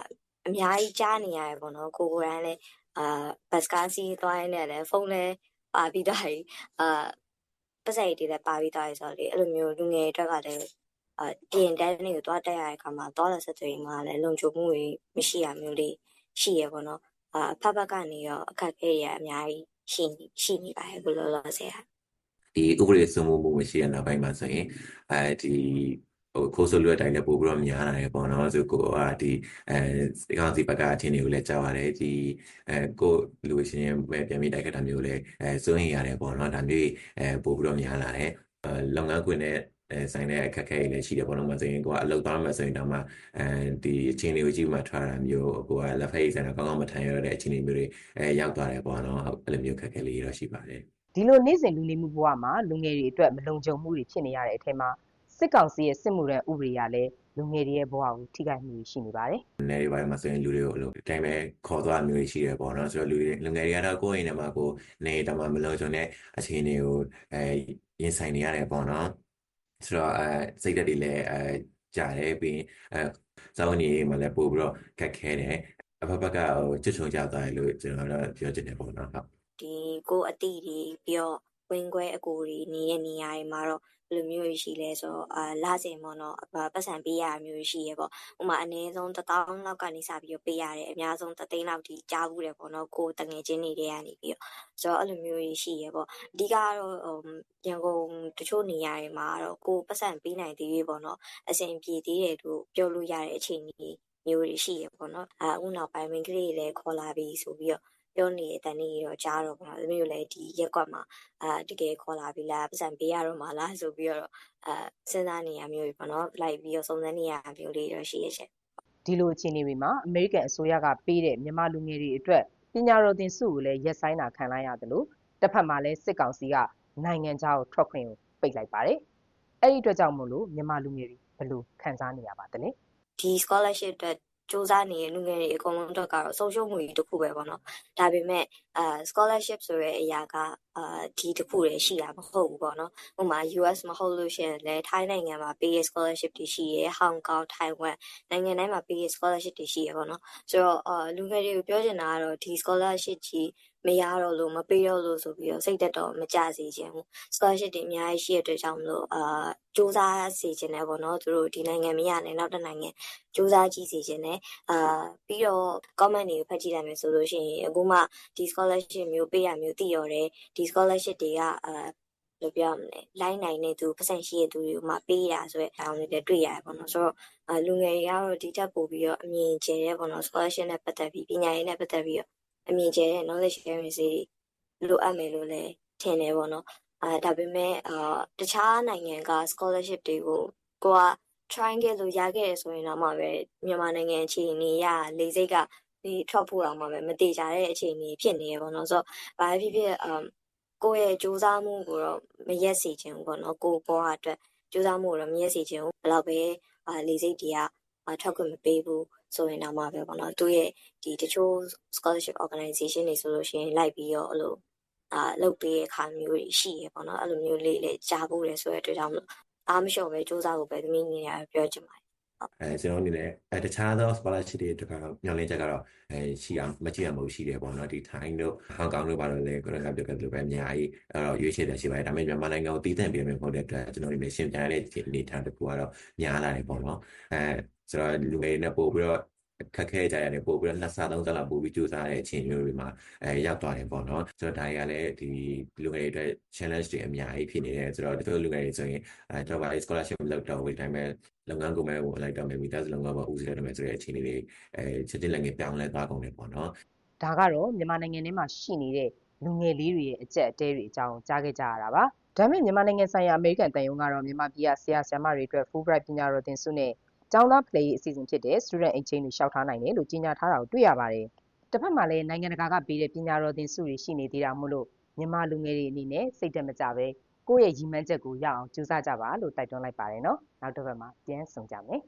[SPEAKER 22] အများကြီးကြားနေရတယ်ပေါ့နော်ကိုကိုရန်လည်းအာဘတ်ကားစီးသွားရင်းနဲ့လည်းဖုန်းလည်းပါပြီးတော့အာပတ်စရိတ်တွေလည်းပါပြီးသွားရဆိုတော့လေအဲ့လိုမျိုးလူငယ်အတွက်ကလည်းအာပြင်တန်းတွေကိုသွားတက်ရတဲ့အခါမှာသွားတဲ့ဆက်သွယ်ရေးမှာလည်းလုံခြုံမှုတွေမရှိရမျိုးလေးရှိရပေါ့နော်အာဖဖကနေရောအခက်အခဲတွေအများကြီးရှိရှိနေပါတယ်ဘယ်လိုလဲဆရာ
[SPEAKER 5] ဒီဥပဒေစိုးမိုးမှုမရှိတဲ့နောက်ပိုင်းမှာဆိုရင်အဲဒီဟိုခိုးဆိုးလွတ်တိုင်းလည်းပို့ပြီးတော့များလာတယ်ပေါ့နော်ဆိုကိုကဒီအဲကောင်စီဘက်ကအထင်တွေကိုလည်းကြားရတယ်ဒီအဲကိုလူရှင်ရဲ့ပြန်ပြီးတိုက်ခတ်တာမျိုးလည်းအဲစိုးရင်ရတယ်ပေါ့နော်ဒါမျိုးအဲပို့ပြီးတော့များလာတယ်လုပ်ငန်းခွင်နဲ့အဲဆိုင်တဲ့အခက်အခဲတွေလည်းရှိတယ်ပေါ့နော်မဆိုရင်ကိုကအလုပ်သွားမှဆိုရင်တော့မှအဲဒီအချင်းတွေကိုကြည့်မှထားတာမျိုးကိုကလက်ဖက်ရည်ဆိုင်တော့ကောင်းကောင်းမထမ်းရတဲ့အချင်းတွေမျိုးတွေအဲရောက်သွားတယ်ပေါ့နော်အဲ့လိုမျိုးခက်ခဲလေးတော့ရှိပါတယ်
[SPEAKER 3] ဒီလိုနေ့စဉ်လူနေမှုဘဝမှာလူငယ်တွေအတွက်မလုံခြုံမှုတွေဖြစ်နေရတဲ့အထက်မှာစစ်ကောင်စီရဲ့စစ်မှုထမ်းဥပဒေရလည်းလူငယ်တွေရဲ့ဘဝကိုထိခိုက်မှုရှိနေပါတယ်
[SPEAKER 5] ။နေတွေပိုင်းမှာဆိုရင်လူတွေကိုအလိုအတိုင်းပဲခေါ်သွားမျိုးရှိတယ်ပေါ့နော်ဆိုတော့လူတွေလူငယ်တွေကတော့ကိုယ့်အိမ်ထဲမှာကိုနေတာမှမလုံခြုံတဲ့အခြေအနေကိုအဲရင်ဆိုင်နေရတယ်ပေါ့နော်ဆိုတော့အဲစိတ်ဓာတ်တွေလည်းအဲကြားတယ်ပြီးအဲစောင်းနေမှာလည်းပို့ပြီးတော့ခက်ခဲတယ်အဖက်ဖက်ကဟိုချွတ်ချုံကြသွားတယ်လို့ကျွန်တော်တို့ပြောချင်တယ်ပေါ့နော်ဟုတ်
[SPEAKER 22] ဒီကိုအတိတွေပြီးတော့ဝင်းခွဲအကိုတွေနေရနေရတွေမှာတော့ဘယ်လိုမျိုးရှိလဲဆိုတော့အာလာစင်ပေါ့နော်ပတ်စံပေးရမျိုးရှိရပေါ့ဥမာအနည်းဆုံးတစ်သောင်းလောက်ကနေစပြီးတော့ပေးရတယ်အများဆုံးတစ်သိန်းလောက်ထိကြားဘူးတယ်ပေါ့နော်ကိုတငယ်ချင်းတွေတွေကနေပြီးတော့ဆိုတော့အဲ့လိုမျိုးရှိရပေါ့အဓိကတော့ရန်ကုန်တချို့နေရာတွေမှာတော့ကိုပတ်စံပေးနိုင်သေးတယ်ပေါ့နော်အဆင်ပြေသေးတယ်လို့ပြောလို့ရတဲ့အခြေအနေမျိုးတွေရှိရပေါ့နော်အာအခုနောက်ပိုင်းမင်းကလေးတွေလည်းခေါ်လာပြီးဆိုပြီးတော့ပြောနေတဲ့တန်နေရောကြားတော့ပေါ့နော်မျိုးလည်းဒီရက်ကွက်မှာအာတကယ်ခေါ်လာပြီလားပတ်စံပေးရတော့မှာလားဆိုပြီးတော့အာစဉ်းစားနေရမျိုးပေါ့နော်လိုက်ပြီးတော့စုံစမ်းနေရမျိုးလေးတော့ရှိရချက်
[SPEAKER 3] ဒီလိုအခြေအနေတွေမှာအမေရိကန်အစိုးရကပေးတဲ့မြန်မာလူငယ်တွေအတွက်ပညာတော်သင်ဆုကိုလည်းရက်ဆိုင်တာခံလိုက်ရတယ်လို့တစ်ဖက်မှာလည်းစစ်ကောင်စီကနိုင်ငံခြားကိုထွက်ခွင့်ကိုပိတ်လိုက်ပါတယ်အဲ့ဒီအတွက်ကြောင့်မို့လို့မြန်မာလူငယ်တွေဘယ်လိုခံစားနေရပါသလဲ
[SPEAKER 22] ဒီ scholarship အတွက်စူးစမ်းနေတဲ့လူငယ်တွေအကုန်လုံးတော့ကတော့ဆုံးရှုံးမှုတွေတစ်ခုပဲပေါ့နော်ဒါပေမဲ့အာ scholarship ဆိုတဲ့အရာကအာဒီတစ်ခုတည်းရှိတာမဟုတ်ဘူးပေါ့နော်ဥပမာ U S မဟုတ်လို့ရှိရင်လည်းထိုင်းနိုင်ငံမှာပေးရ scholarship တွေရှိရဟောင်ကောင်ထိုင်ဝမ်နိုင်ငံတိုင်းမှာပေးရ scholarship တွေရှိရပေါ့နော်ဆိုတော့အာလူငယ်တွေကိုပြောချင်တာကတော့ဒီ scholarship ကြီးမရတော့လို့မပေးတော့လို့ဆိုပြီးတော့စိတ်သက်တော့မကြစေချင်ဘူး scholarship တွေအများကြီးရှိရတဲ့ကြောင့်မလို့အာစူးစမ်းစေချင်တယ်ပေါ့နော်သူတို့ဒီနိုင်ငံမရနဲ့နောက်တစ်နိုင်ငံစူးစမ်းကြည့်စေချင်တယ်အာပြီးတော့ comment တွေကိုဖတ်ကြည့်လိုက်မယ်ဆိုလို့ရှိရင်အခုမှဒီ scholarship မျိုးပေးရမျိုးသိရတယ်ဒီ scholarship တွေကအာလို့ပြောရမလဲလိုင်းနိုင်နေသူပတ်စံရှိရသူတွေကိုမှပေးရဆိုတဲ့အကြောင်းလေးတွေတွေ့ရတယ်ပေါ့နော်ဆိုတော့အာလူငယ်တွေကတော့ဒီတက်ပို့ပြီးတော့အမြင်ကျဲပေါ့နော် scholarship နဲ့ပတ်သက်ပြီးပညာရေးနဲ့ပတ်သက်ပြီးတော့အမြင်ကျဲတဲ့ knowledge sharing စီလိုအပ်မယ်လို့လည်းထင်တယ်ပေါ့နော်အာဒါပေမဲ့အာတခြားနိုင်ငံက scholarship တွေကိုကိုက try ခဲ့လို့ရခဲ့ရဆိုရင်တော့မှပဲမြန်မာနိုင်ငံအခြေအနေရလေးစိတ်ကဒီထွက်ဖို့တော့မှပဲမတေချာတဲ့အခြေအနေဖြစ်နေရပေါ့နော်ဆိုတော့ဘာဖြစ်ဖြစ်အမ်ကိုယ့်ရဲ့စူးစမ်းမှုကိုတော့မရက်စေချင်ဘူးပေါ့နော်ကိုဘောအတွက်စူးစမ်းမှုကိုတော့မရက်စေချင်ဘူးဘယ်တော့ပဲအာလေးစိတ်တွေကထွက်ခွင့်မပေးဘူးဆိုရင်တော့မှပဲပေါ့နော်သူရဲ့ဒီတချို့ scholarship organization တွေဆိုလို့ရှိရင်လိုက်ပြီးတော့အဲ့လိုအာလုပ်ပေးတဲ့အခါမျိုးတွေရှိရပေါ့နော်အဲ့လိုမျိုးလေးလေးကြားဖို့လဲဆိုတဲ့အတွက်ကြောင့်မလို့အားမလျှော့ပဲစူးစမ်းဖို့ပဲသမီးနေရပြောချင်ပါတယ်
[SPEAKER 5] အဲကျွန်တော်အနေနဲ့အဲတခြားသော scholarship တွေတခါညှောင်းလင်းချက်ကတော့အဲရှိအောင်မကြည့်ရမလို့ရှိတယ်ပေါ့နော်ဒီထိုင်းတို့ဟောင်ကောင်တို့ဘာလို့လဲကိုယ်ကပြောခဲ့လို့ပဲအများကြီးအဲ့တော့ရွေးချယ်တယ်ရှိပါတယ်ဒါပေမဲ့မြန်မာနိုင်ငံကိုတည်တံ့ပြီးမယ်ပေါ့တဲ့အတွက်ကျွန်တော်ဒီနေ့ရှင်းပြရတဲ့အနေထားတစ်ခုကတော့များလာတယ်ပေါ့နော်အဲဆိုတော့လူငယ်တွေနဲ့ပို့ပြီးတော့ခက်ခဲကြရတယ်ပို့ပြီးတော့နှစ်ဆသုံးဆလောက်ပို့ပြီးကြိုးစားတဲ့အချိန်မျိုးတွေမှာအဲရောက်သွားတယ်ပေါ့နော်ဆိုတော့ဒါတွေကလည်းဒီလူငယ်တွေအတွက် challenge တွေအများကြီးဖြစ်နေတယ်ဆိုတော့ဒီလိုလူငယ်တွေဆိုရင်အဲတော့ဘာ scholarship မလုပ်တော့ဘူးဒီတိုင်းပဲလုပ်ငန်းကိုမဲ့ဝင်လိုက်တော့မယ်မိသားစုလုပ်ငန်းပေါ်ဦးစီးရတော့မယ်ဆိုတဲ့အခြေအနေတွေအဲချက်ချင်းလည်းငယ်ပြောင်းလဲသွားကုန်တယ်ပေါ့နော်
[SPEAKER 3] ဒါကတော့မြန်မာနိုင်ငံထဲမှာရှိနေတဲ့လူငယ်လေးတွေရဲ့အကြက်အတဲတွေအကြောင်းကြားခဲ့ကြရတာပါဒါပေမဲ့မြန်မာနိုင်ငံဆိုင်ရာအမေရိကန်တန်ယုံကတော့မြန်မာပြည်ကဆရာဆရာမတွေအတွက် Fulbright ပညာတော်သင်ဆုနဲ့ကျောင်းသားဖလှယ်ရေးအစီအစဉ်ဖြစ်တဲ့ Student Exchange တွေလျှောက်ထားနိုင်တယ်လို့ကြေညာထားတာကိုတွေ့ရပါတယ်တစ်ဖက်မှာလည်းနိုင်ငံတကာကပေးတဲ့ပညာတော်သင်ဆုတွေရှိနေသေးတာမို့လို့မြန်မာလူငယ်တွေအနေနဲ့စိတ်တက်မကြပဲကိုယ့်ရဲ့ရည်မှန်းချက်ကိုရအောင်ကြိုးစားကြပါလို့တိုက်တွန်းလိုက်ပါတယ်နော်နောက်တစ်ပတ်မှာပြန်ဆုံကြမယ်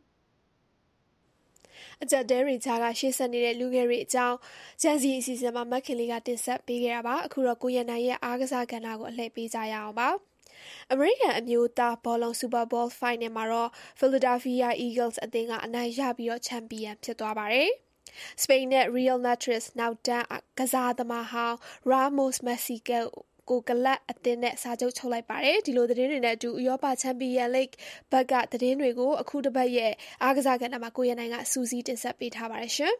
[SPEAKER 2] အကြက်တဲရီချာကရှေ့ဆက်နေတဲ့လူငယ်တွေအကြောင်းဂျန်စီအစီအစဉ်မှာမက်ခင်လေးကတင်ဆက်ပေးခဲ့တာပါအခုတော့ကိုရနိုင်ရဲ့အားကစားကဏ္ဍကိုအလှည့်ပေးကြရအောင်ပါအမေရိကန်အမျိုးသားဘောလုံး Super Bowl Final မှာတော့ Philadelphia Eagles အသင်းကအနိုင်ရပြီးတော့ချန်ပီယံဖြစ်သွားပါတယ်စပိန်နဲ့ Real Madrid နောက်တန်းကစားသမားဟောင်း Ramos Mexicoကိုကလပ်အသင်းနဲ့စာချုပ်ချုပ်လိုက်ပါတယ်ဒီလိုသတင်းတွေနဲ့အတူဥရောပချန်ပီယံလိဂ်ဘက်ကသတင်းတွေကိုအခုတစ်ပတ်ရဲ့အားကစားကဏ္ဍမှာကိုရနိုင်ကစူးစီးတင်ဆက်ပေးထားပါတယ်ရှင်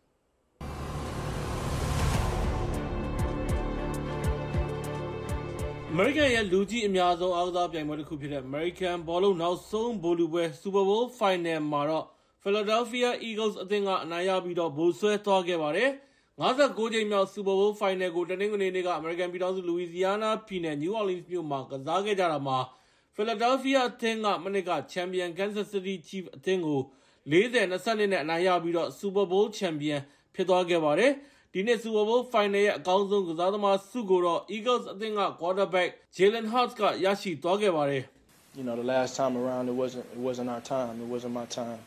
[SPEAKER 6] အမေရိကန်ရဲ့လူကြီးအများဆုံးအားကစားပြိုင်ပွဲတစ်ခုဖြစ်တဲ့ American ဘောလုံးနောက်ဆုံးဗိုလ်လုပွဲ Super Bowl Final မှာတော့ Philadelphia Eagles အသင်းကအနိုင်ရပြီးတော့ဗိုလ်ဆွဲသွားခဲ့ပါတယ်၅၉ကြိမ်မြောက် Super Bowl Final ကိုတနင်္ဂနွေနေ့ကအမေရိကန်ပြည်ထောင်စု Louisiana ပြည်နယ် New Orleans မြို့မှာကစားခဲ့ကြတာမှာ Philadelphia အသင်းကမနစ်က Champion Kansas City Chiefs အသင်းကို၄၀-၂၂နဲ့အနိုင်ရပြီးတော့ Super Bowl Champion ဖြစ်သွားခဲ့ပါတယ်ဒီနေ့ Super Bowl Final ရဲ့အကောင်းဆုံးကစားသမားဆုကိုတော့ Eagles အသင်းက Quarterback Jalen Hurts ကရရှိသွားခဲ့ပါတယ်
[SPEAKER 7] You know the last time around it wasn't it wasn't our time it wasn't my time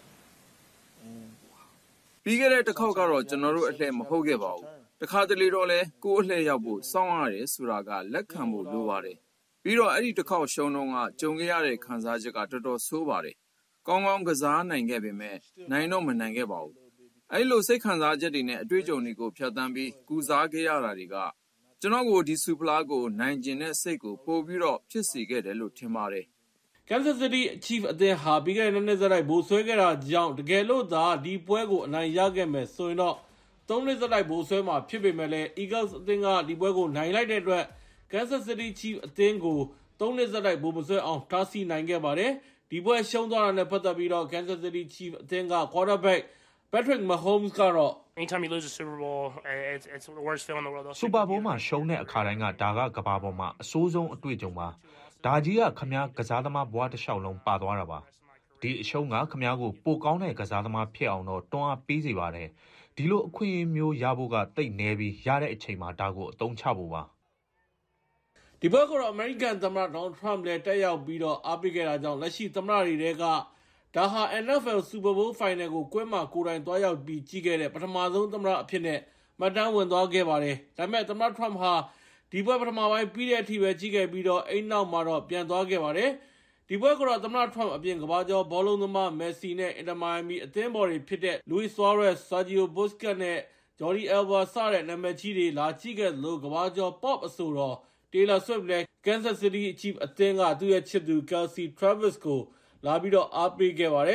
[SPEAKER 23] ပြီးခဲ့တဲ့တစ်ခေါက်ကတော့ကျွန်တော်တို့အလှည့်မဟုတ်ခဲ့ပါဘူးတခါတလေတော့လဲကိုယ်အလှည့်ရောက်ဖို့စောင့်ရတယ်ဆိုတာကလက်ခံဖို့လိုပါတယ်ပြီးတော့အဲ့ဒီတစ်ခေါက်ရှုံးတော့ကကြုံခဲ့ရတဲ့ခံစားချက်ကတော်တော်ဆိုးပါတယ်ကောင်းကောင်းကစားနိုင်ခဲ့ပေမဲ့နိုင်တော့မနိုင်ခဲ့ပါဘူးအဲ့လိုစိတ်ခံစားချက်တွေနဲ့အတွေ့အကြုံတွေကိုဖြတ်သန်းပြီးကူစားခဲ့ရတာတွေကကျွန်တော်ကိုဒီစူပလာကိုနိုင်ကျင်တဲ့စိတ်ကိုပို့ပြီးတော့ဖြစ်စေခဲ့တယ်လို့ထင်ပါတယ်
[SPEAKER 6] Kansas City Chiefs အသင်းဟာပြီးခဲ့တဲ့နှစ်ဆက်တိုက်ဗိုလ်ဆွဲခဲ့တာကြောင့်တကယ်လို့သာဒီပွဲကိုအနိုင်ရခဲ့မယ်ဆိုရင်တော့သုံးနှစ်ဆက်တိုက်ဗိုလ်ဆွဲမှာဖြစ်ပေမဲ့လည်း Eagles အသင်းကဒီပွဲကိုနိုင်လိုက်တဲ့အတွက် Kansas City Chiefs အသင်းကိုသုံးနှစ်ဆက်တိုက်ဗိုလ်မဆွဲအောင်တားဆီးနိုင်ခဲ့ပါတယ်ဒီပွဲရှုံးသွားတာနဲ့ပတ်သက်ပြီးတော့ Kansas City Chiefs အသင်းက Quarterback Patrick Mahomes ကတော့
[SPEAKER 24] Anytime you lose a Super Bowl it's it's the worst feeling in the world
[SPEAKER 25] Super Bowl မှာရှုံးတဲ့အခါတိုင်းကဒါကကမ္ဘာပေါ်မှာအဆိုးဆုံးအတွေ့အကြုံပါဒါကြီးကခမားကစားသမားဘွားတစ်လျှောက်လုံးပါသွားတာပါဒီအရှုံးကခမားကိုပိုကောင်းတဲ့ကစားသမားဖြစ်အောင်တော့တွန်းအားပေးစေပါတယ်ဒီလိုအခွင့်အရေးမျိုးရဖို့ကတိတ်နေပြီးရတဲ့အချိန်မှာဒါကိုအသုံးချဖို့ပါ
[SPEAKER 6] ဒီဘက်ကတော့ American သမ္မတ Donald Trump လည်းတက်ရောက်ပြီးတော့အားပေးခဲ့တာကြောင့်လက်ရှိသမ္မတတွေကဒါဟာ N F L Super Bowl Final ကိုကွဲမှာကိုယ်တိုင်သွားရောက်ပြီးကြီးခဲ့တဲ့ပထမဆုံးသမ္မတအဖြစ်နဲ့မှတ်တမ်းဝင်သွားခဲ့ပါတယ်ဒါပေမဲ့သမ္မတ Trump ဟာဒီပွဲပထမပိုင်းပြီးတဲ့အထိပဲကြီးခဲ့ပြီးတော့အိမ်နောက်မှာတော့ပြန်သွားခဲ့ပါတယ်ဒီပွဲကတော့သမ္မတ Trump အပြင်ကမ္ဘာကျော်ဘောလုံးသမား Messi နဲ့ Inter Miami အသင်းပေါ်တွေဖြစ်တဲ့ Luis Suarez, Sergio Busquets နဲ့ Jordi Alba စတဲ့နာမည်ကြီးတွေလာကြီးခဲ့လို့ကမ္ဘာကျော် Pop အဆိုတော် Taylor Swift လည်း Kansas City Chiefs အသင်းကသူ့ရဲ့ချစ်သူ Kelsey Travis ကိုလာပြီးတော့အားပေးခဲ့ပါတယ်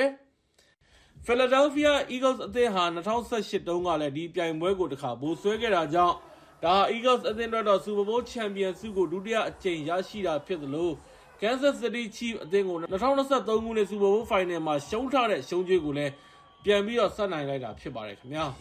[SPEAKER 6] Philadelphia Eagles အသင်းဟာ၂၀၁၈တုန်းကလည်းဒီပြိုင်ပွဲကိုတစ်ခါဗိုလ်ဆွဲခဲ့တာကြောင့်ဒါ Eagles အသင်းအတွက်တော့ Super Bowl Champion ဆုကိုဒုတိယအကြိမ်ရရှိတာဖြစ်သလို Kansas City Chiefs အသင်းကို၂၀၂၃ခုနှစ် Super Bowl Final မှာရှုံးထားတဲ့ရှုံးကြွေးကိုလည်းပြန်ပြီးတော့ဆက်နိုင်လိုက်တာဖြစ်ပါတယ်ခင်ဗျာ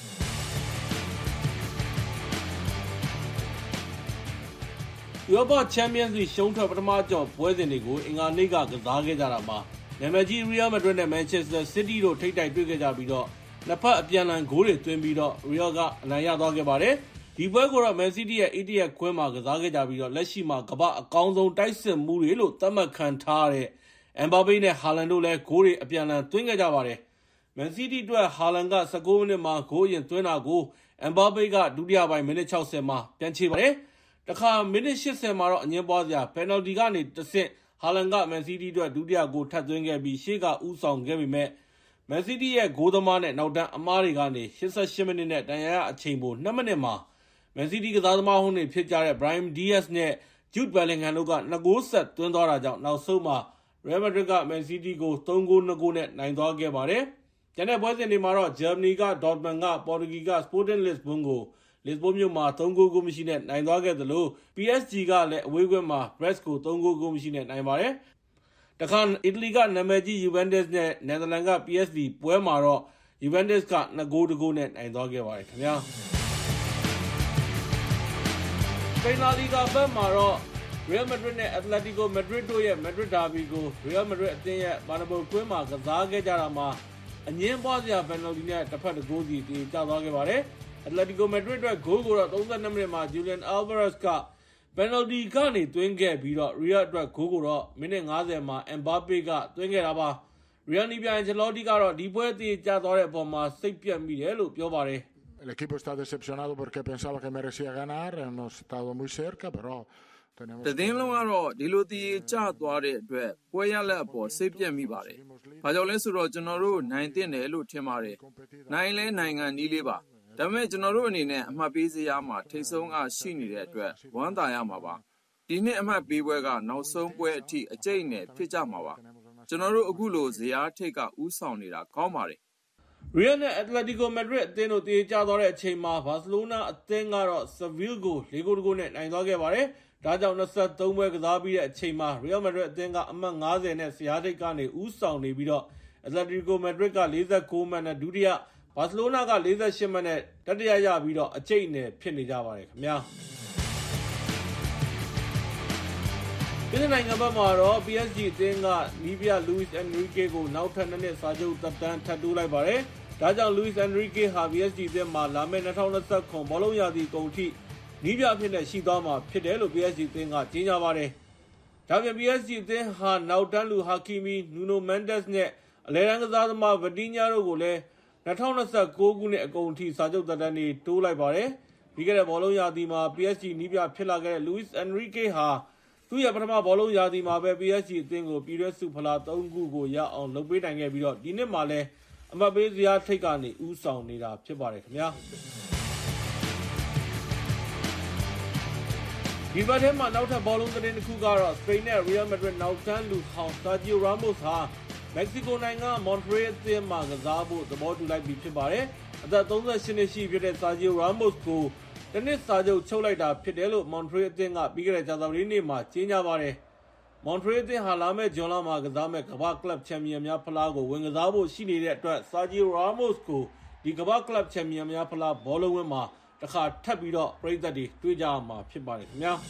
[SPEAKER 6] ဥရောပချန်ပီယံစ်လိဂ်ရှုံးထွက်ပထမကြော့ပွဲစဉ်တွေကိုအင်္ဂါနေ့ကကစားခဲ့ကြတာမှာနာမည်ကြီး Real Madrid နဲ့ Manchester City တို့ထိပ်တိုက်တွေ့ခဲ့ကြပြီးတော့နှစ်ဖက်အပြန်အလှန်ဂိုးတွေသွင်းပြီးတော့ Real ကအနိုင်ရသွားခဲ့ပါတယ်ဒီပွဲကိုတော့ Man City ရဲ့ eightieth ခွဲမှာကစားခဲ့ကြပြီးတော့လက်ရှိမှာကမ္ဘာအကောင်းဆုံးတိုက်စစ်မှုတွေလို့သတ်မှတ်ခံထားတဲ့ Mbappe နဲ့ Haaland တို့လည်းဂိုးတွေအပြန်အလှန်သွင်းခဲ့ကြပါတယ် Man City အတွက် Haaland က၁၉မိနစ်မှာဂိုးရင်သွင်းတာကို Mbappe ကဒုတိယပိုင်းမိနစ်၆၀မှာပြန်ချေပါတယ်တခါမိနစ်၈၀မှာတော့အငင်းပွားစရာ penalty ကနေတဆင့် Haaland က Man City အတွက်ဒုတိယဂိုးထပ်သွင်းခဲ့ပြီးရှေ့ကဦးဆောင်ခဲ့ပေမဲ့ Man City ရဲ့ဂိုးသမားနဲ့နောက်တန်းအမားတွေကနေ၈၈မိနစ်နဲ့တန်ရာရအချိန်ပို၂မိနစ်မှာ Man City ကစားသမားဟိုးတွေဖြစ်ကြတဲ့ Brahim Diaz နဲ့ Jude Bellingham တို့ကနှစ်ဂိုးဆက်သွင်းသွားတာကြောင့်နောက်ဆုံးမှာ Real Madrid က Man City ကို၃ဂိုး၂ဂိုးနဲ့နိုင်သွားခဲ့ပါတယ်ကျန်တဲ့ပွဲစဉ်တွေမှာတော့ Germany က Dortmund က Portugal က Sporting Lisbon ကို Lisbon မြို့မှာ၃ဂိုးဂိုးမရှိနဲ့နိုင်သွားခဲ့သလို P S G ကလည်းအဝေးကွင်းမှာ Brest ကို၃ဂိုးဂိုးမရှိနဲ့နိုင်ပါတယ်တခါအီတလီကနာမည်ကြီး Juventus နဲ့ Netherlands က P S V ပွဲမှာတော့ Juventus က၂ဂိုး၁ဂိုးနဲ့နိုင်သွားခဲ့ပါတယ်ခင်ဗျာစပိန်လာလီဂါဘက်မှာတော့ Real Madrid နဲ့ Atletico Madrid တို့ရဲ့ Madrid Derby ကို Real Madrid အသင်းရဲ့ Bernabeu ကွင်းမှာကစားခဲ့ကြတာမှာအငင်းပွားစရာ penalty နဲ့တစ်ဖက်တစ်ဂိုးစီပြေကျသွားခဲ့ပါတယ် Atletico Madrid အတွက်ဂိုးကိုတော့၃၂မိနစ်မှာ Julian Alvarez က penalty ကနေသွင်းခဲ့ပြီးတော့ Real အတွက်ဂိုးကိုတော့မိနစ်၅၀မှာ Mbappe ကသွင်းခဲ့တာပါ Real နီးပြိုင် Ancelotti ကတော့ဒီပွဲသေးကျသွားတဲ့အပေါ်မှာစိတ်ပြတ်မိတယ်လို့ပြောပါတယ်
[SPEAKER 26] El equipo está decepcionado porque pensaba que merecía ganar, hemos estado muy cerca, pero tenemos
[SPEAKER 23] တည်င်းလုံးကတော့ဒီလိုတည်ကျသွားတဲ့အတွက်ပွဲရလက်အပေါ်စိတ်ပြတ်မိပါတယ်ဘာကြောင့်လဲဆိုတော့ကျွန်တော်တို့နိုင်တဲ့တယ်လို့ထင်ပါတယ်နိုင်လဲနိုင်ငံနီးလေးပါဒါပေမဲ့ကျွန်တော်တို့အနေနဲ့အမှတ်ပေးစရာမှာထိတ်ဆုံးကရှိနေတဲ့အတွက်ဝမ်းသာရမှာပါဒီနှစ်အမှတ်ပေးပွဲကနောက်ဆုံးပွဲအထိအကျိတ်နဲ့ဖြစ်ကြမှာပါကျွန်တော်တို့အခုလိုဇယားထိတ်ကဥဆောင်နေတာကောင်းပါတယ်
[SPEAKER 6] Real နဲ့ Atletico Madrid အသင်းတို့တည်ကြသွားတဲ့အချိန်မှာ Barcelona အသင်းကတော့ Seville ကို ၄ ဂိုး ၁ ဂိုးနဲ့နိုင်သွားခဲ့ပါတယ်။ဒါကြောင့်၂၃ပွဲကစားပြီးတဲ့အချိန်မှာ Real Madrid အသင်းကအမှတ်၅၀နဲ့ဇယားထိပ်ကနေဦးဆောင်နေပြီးတော့ Atletico Madrid က၄၉မှတ်နဲ့ဒုတိယ Barcelona က၄၈မှတ်နဲ့တတိယရပြီးတော့အကျိတ်နဲ့ဖြစ်နေကြပါတယ်ခင်ဗျာ။ဒီနိုင်ငံဘက်မှာတော့ P S G အသင်းကနီးပြ Luis Enrique ကိုနောက်ထပ်နှစ်နှစ်စာချုပ်သက်တမ်းထပ်တိုးလိုက်ပါတယ်။ဒါကြောင့် Luis Enrique ဟာ P S G အသင်းမှာလာမယ့်၂၀၂၃ဘောလုံးရာသီကုန်ထိနီးပြအဖြစ်နဲ့ရှိသွားမှာဖြစ်တယ်လို့ P S G အသင်းကကြေညာပါတယ်။ဒါပြင် P S G အသင်းဟာနောက်တန်းလူ Hakimi, Nuno Mendes နဲ့အလဲတန်းကစားသမား Vitinha တို့ကိုလည်း၂၀၂၉ခုနှစ်အကုန်ထိစာချုပ်သက်တမ်းတွေတိုးလိုက်ပါတယ်။ပြီးခဲ့တဲ့ဘောလုံးရာသီမှာ P S G နီးပြဖြစ်လာခဲ့တဲ့ Luis Enrique ဟာသူ့ရဲ့ပထမဘောလုံးရာသီမှာပဲ P S G အသင်းကိုပြည်တွင်းစုဖလား၃ခုကိုရအောင်လုပ်ပေးနိုင်ခဲ့ပြီးတော့ဒီနှစ်မှာလည်းအမှတ်ပေးဇယားထိပ်ကနေဦးဆောင်နေတာဖြစ်ပါတယ်ခင်ဗျာဒီဘက်ထဲမှာနောက်ထပ်ဘောလုံးသတင်းတစ်ခုကတော့ Spain နဲ့ Real Madrid နောက်တန်းလူဟောင်း Sergio Ramos ဟာ Mexico နိုင်ငံ Monterrey အသင်းမှာကစားဖို့သဘောတူလိုက်ပြီဖြစ်ပါတယ်အသက်၃၈နှစ်ရှိဖြစ်တဲ့ Sergio Ramos ကိုတနစ်စာချုပ်ချုပ်လိုက်တာဖြစ်တယ်လို့ Monterrey အသင်းကပြီးခဲ့တဲ့ကြာသပတေးနေ့မှာကြေညာပါတယ်။ Monterrey အသင်းဟာလာမယ့်ဂျွန်လမှာကစားမယ့်ကမ္ဘာ့ကလပ်ချန်ပီယံများဖလားကိုဝင်ကစားဖို့ရှိနေတဲ့အတွက် Sergio Ramos ကိုဒီကမ္ဘာ့ကလပ်ချန်ပီယံများဖလားဘောလုံးဝင်းမှာတစ်ခါထပ်ပြီးတော့ပရိသတ်တွေတွေ့ကြရမှာဖြစ်ပါတယ်ခင်ဗျာ။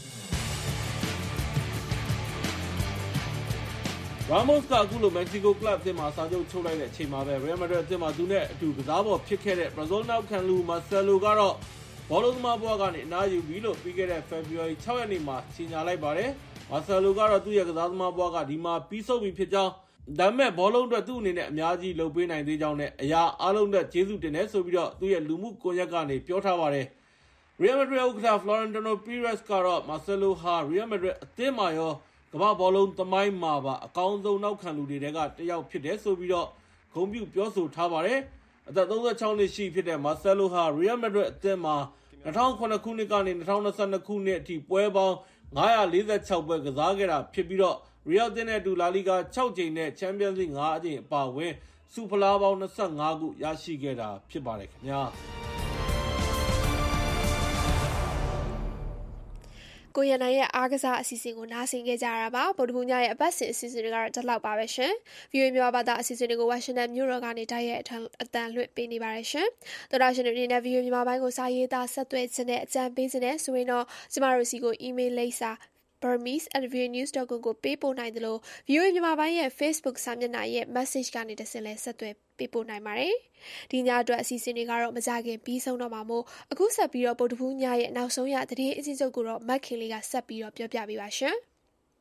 [SPEAKER 6] Ramos ကအခုလို Mexico ကလပ်အသင်းမှာစာချုပ်ချုပ်လိုက်တဲ့အချိန်မှာပဲ Real Madrid အသင်းမှာသူနဲ့အတူကစားဖို့ဖြစ်ခဲ့တဲ့ Brazil နောက်ခံလူ Marcelo ကတော့ဘောလုံးသမားဘဝကနေအနားယူပြီလို့ပြီးခဲ့တဲ့ February ၆ရက်နေ့မှာကြေညာလိုက်ပါတယ်။ Marcelo ကတော့သူ့ရဲ့ကစားသမားဘဝကဒီမှာပြီးဆုံးပြီဖြစ်ကြောင်းဒါပေမဲ့ဘောလုံးအတွက်သူ့အနေနဲ့အများကြီးလုပ်ပေးနိုင်သေးကြောင်းနဲ့အရာအားလုံးအတွက်ကျေးဇူးတင်တယ်ဆိုပြီးတော့သူ့ရဲ့လူမှုကွန်ရက်ကနေပြောထားပါတယ်။ Real Madrid ဥက္ကဋ္ဌ Florentino Perez ကတော့ Marcelo ဟာ Real Madrid အသင်းမှာရောကမ္ဘာဘောလုံးသမိုင်းမှာပါအကောင်းဆုံးနောက်ခံလူတွေကတယောက်ဖြစ်တယ်ဆိုပြီးတော့ဂုဏ်ပြုပြောဆိုထားပါတယ်။အသက်၃၆နှစ်ရှိဖြစ်တဲ့ Marcelo ဟာ Real Madrid အသင်းမှာ၂၀၀၇ခုနှစ်ကနေ၂၀၂၂ခုနှစ်အထိပွဲပေါင်း၅၄၆ပွဲကစားခဲ့တာဖြစ်ပြီးတော့ Real အသင်းနဲ့အတူ La Liga ၆ကြိမ်နဲ့ Champions League ၅ကြိမ်အပါအဝင်ဆုဖလားပေါင်း၂၅ခုရရှိခဲ့တာဖြစ်ပါတယ်ခင်ဗျာ။
[SPEAKER 2] ကိုရနိုင်ရဲ့အားကစားအစီအစဉ်ကိုနားဆင်ကြကြရတာပါဗုဒ္ဓဘူးညရဲ့အပတ်စဉ်အစီအစဉ်တွေကတော့ဒီလောက်ပါပဲရှင်။ View မြန်မာဘာသာအစီအစဉ်တွေကို Washington မြို့တော်ကနေတိုက်ရိုက်အတန်လွှင့်ပေးနေပါတယ်ရှင်။သောတာရှင်တွေအနေနဲ့ View မြန်မာပိုင်းကိုစာရေးသားဆက်သွယ်ခြင်းနဲ့အကြံပေးခြင်းနဲ့ဆိုရင်တော့ကျမတို့စီကို email လိပ်စာ burmese at viewnews dot com ကိုပေးပို့နိုင်သလို View မြန်မာပိုင်းရဲ့ Facebook စာမျက်နှာရဲ့ message ကနေတစ်ဆင့်လဲဆက်သွယ်ပေးပို့နိုင်ပါတယ်။ဒီညအတွက်အစီအစဉ်တွေကတော့မကြခင်ပြီးဆုံးတော့မှာမို့အခုဆက်ပြီးတော့ဗုဒ္ဓဘူးညရဲ့နောက်ဆုံးရသတင်းအချင်းချုပ်ကိုတော့မက်ခင်လေးကဆက်ပြီးတော့ပြောပြပေးပါရှင်။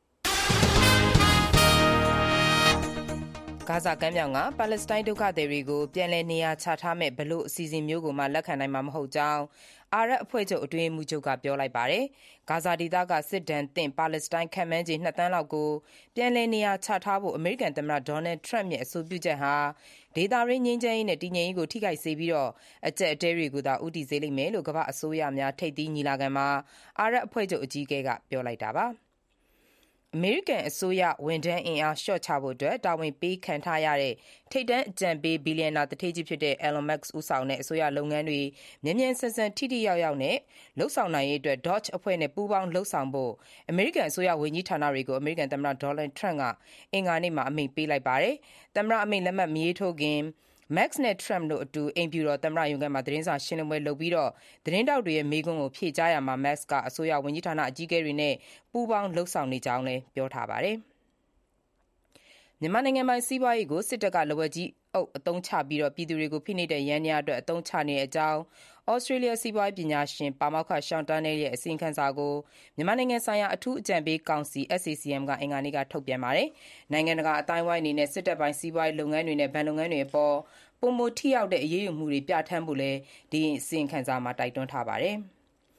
[SPEAKER 3] ဂါဇာကမ်းမြောင်ကပါလက်စတိုင်းဒုက္ခသည်တွေကိုပြန်လည်နေရာချထားမဲ့ဘလို့အစီအစဉ်မျိုးကိုမှလက်ခံနိုင်မှာမဟုတ်ကြောင်းအာရပ်အဖွဲ့ချုပ်အတွင်းမှုချုပ်ကပြောလိုက်ပါတယ်။ဂါဇာဒေသကစစ်ဒဏ်သင့်ပါလက်စတိုင်းခန့်မှန်းခြေနှစ်သန်းလောက်ကိုပြန်လည်နေရာချထားဖို့အမေရိကန်သမ္မတဒေါ်နယ်ထရမ့်ရဲ့အဆိုပြုချက်ဟာဒေသရင်းငြိမ်းချမ်းရေးနဲ့တည်ငြိမ်ရေးကိုထိခိုက်စေပြီးတော့အကျက်အတဲတွေကိုသာဦးတည်စေလိမ့်မယ်လို့ကမ္ဘာအစိုးရများထိပ်သီးညီလာခံမှာအာရပ်အဖွဲ့ချုပ်အကြီးအကဲကပြောလိုက်တာပါ။အမေရိကန်အစိုးရဝန်ထမ်းအင်အားလျှော့ချဖို့အတွက်တာဝန်ပေးခံထားရတဲ့ထိပ်တန်းအကြံပေးဘီလီယံနာသူဌေးကြီးဖြစ်တဲ့ Elon Musk ဦးဆောင်တဲ့အစိုးရလုပ်ငန်းတွေမြန်မြန်ဆန်ဆန်ထိထိရောက်ရောက်နဲ့လှုပ်ဆောင်နိုင်ရေးအတွက် Doge အဖွဲ့နဲ့ပူးပေါင်းလှုပ်ဆောင်ဖို့အမေရိကန်အစိုးရဝန်ကြီးဌာနတွေကိုအမေရိကန်သမ္မတဒေါ်နယ်ထရမ့်ကအင်္ဂါနေ့မှာအမိန့်ပေးလိုက်ပါတယ်။သမ္မတအမိန့်လက်မှတ်မရေးထိုးခင်Max နဲ့ Trump တို့အတူအိမ်ဖြူတော်သမ္မတရုံးခန်းမှာသတင်းစာရှင်းလင်းပွဲလုပ်ပြီးတော့သတင်းတောက်တွေရဲ့မေးခွန်းကိုဖြေကြားရမှာ Max ကအစိုးရဝန်ကြီးဌာနအကြီးအကဲတွေနဲ့ပူးပေါင်းလှုပ်ဆောင်နေကြောင်းလည်းပြောထားပါတယ်။မြန်မာနိုင်ငံမှာစီးပွားရေးကိုစစ်တပ်ကလက်ဝဲကြီးအုပ်အသုံးချပြီးတော့ပြည်သူတွေကိုဖိနှိပ်တဲ့ရန်ရာအတွက်အသုံးချနေတဲ့အကြောင်းဩစတြေးလျစီးပွားရေးပညာရှင်ပါမောက္ခရှောင်းတန်းရဲ့အစီရင်ခံစာကိုမြန်မာနိုင်ငံဆိုင်ရာအထူးအကြံပေးကောင်စီ S A C M ကအင်္ဂါနေ့ကထုတ်ပြန်ပါတယ်။နိုင်ငံတကာအတိုင်းဝိုင်းအနေနဲ့စစ်တပ်ပိုင်းစီးပွားရေးလုပ်ငန်းတွေနဲ့ဗန်လုပ်ငန်းတွေအပေါ်ပုံမထိရောက်တဲ့အရေးယူမှုတွေပြဋ္ဌာန်းဖို့လည်းဒီအစီရင်ခံစာမှာတိုက်တွန်းထားပါတယ်။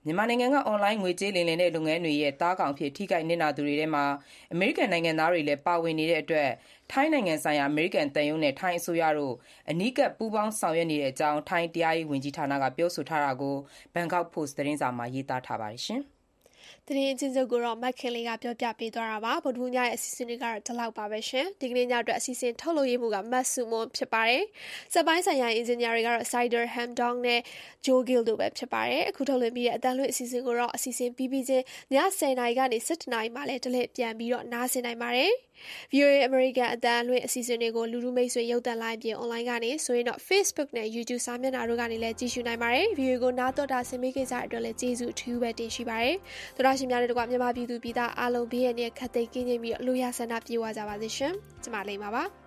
[SPEAKER 3] မြန်မာနိုင်ငံကအွန်လိုင်းငွေကြေးလိမ်လည်တဲ့လုပ်ငန်းတွေရဲ့သားကောင်အဖြစ်ထိခိုက်နစ်နာသူတွေထဲမှာအမေရိကန်နိုင်ငံသားတွေလည်းပါဝင်နေတဲ့အတွက်ထိုင်းနိုင်ငံဆိုင်ရာအမေရိကန်တန်ယုံနဲ့ထိုင်းအစိုးရတို့အနီးကပ်ပူးပေါင်းဆောင်ရွက်နေတဲ့အကြောင်းထိုင်းတရားရေးဝန်ကြီးဌာနကပြောဆိုထားတာကို Bangkok Post သတင်းစာမှာရေးသားထားပါတယ်ရှင်
[SPEAKER 2] ။သတင်းအချင်းချုပ်ကိုတော့မက်ခင်လေးကပြောပြပေးသွားတာပါဗုဒ္ဓဟူးညရဲ့အစီအစဉ်တွေကတော့ဒီလောက်ပါပဲရှင်ဒီကနေ့ညအတွက်အစီအစဉ်ထုတ်လုပ်ရေးမှုကမတ်ဆူမွန်ဖြစ်ပါတယ်စက်ပိုင်းဆိုင်ရာအင်ဂျင်နီယာတွေကတော့ Sider Hamdong နဲ့ Joe Gill တို့ပဲဖြစ်ပါတယ်အခုထုတ်လွှင့်ပြီးတဲ့အတန်းလွှင့်အစီအစဉ်ကိုတော့အစီအစဉ်ပြီးပြီးချင်းညဆယ်နာရီကနေဆယ်တစ်နာရီမှလည်းတလဲပြန်ပြီးတော့နားဆင်နိုင်ပါတယ် ဗီအိုအေ American အတန်းလွှင့်အစီအစဉ်တွေကိုလူလူမိတ်ဆွေရုပ်သံလိုင်းပြင် online ကနေဆိုရင်တော့ Facebook နဲ့ YouTube စာမျက်နှာတို့ကနေလည်းကြည့်ရှုနိုင်ပါတယ် ဗီအိုအေကိုနားတော်တာဆင်ပေးကြတဲ့အတွက်လည်းကျေးဇူးအထူးပဲတင်ရှိပါတယ်သောတာရှင်များတို့ကမြန်မာပြည်သူပြည်သားအားလုံးဘေးရန်နဲ့ခတ်သိမ်းကင်းခြင်းပြီးလို့ရဆန္ဒပြေဝကြပါစေရှင်ကျမလိမ့်ပါပါ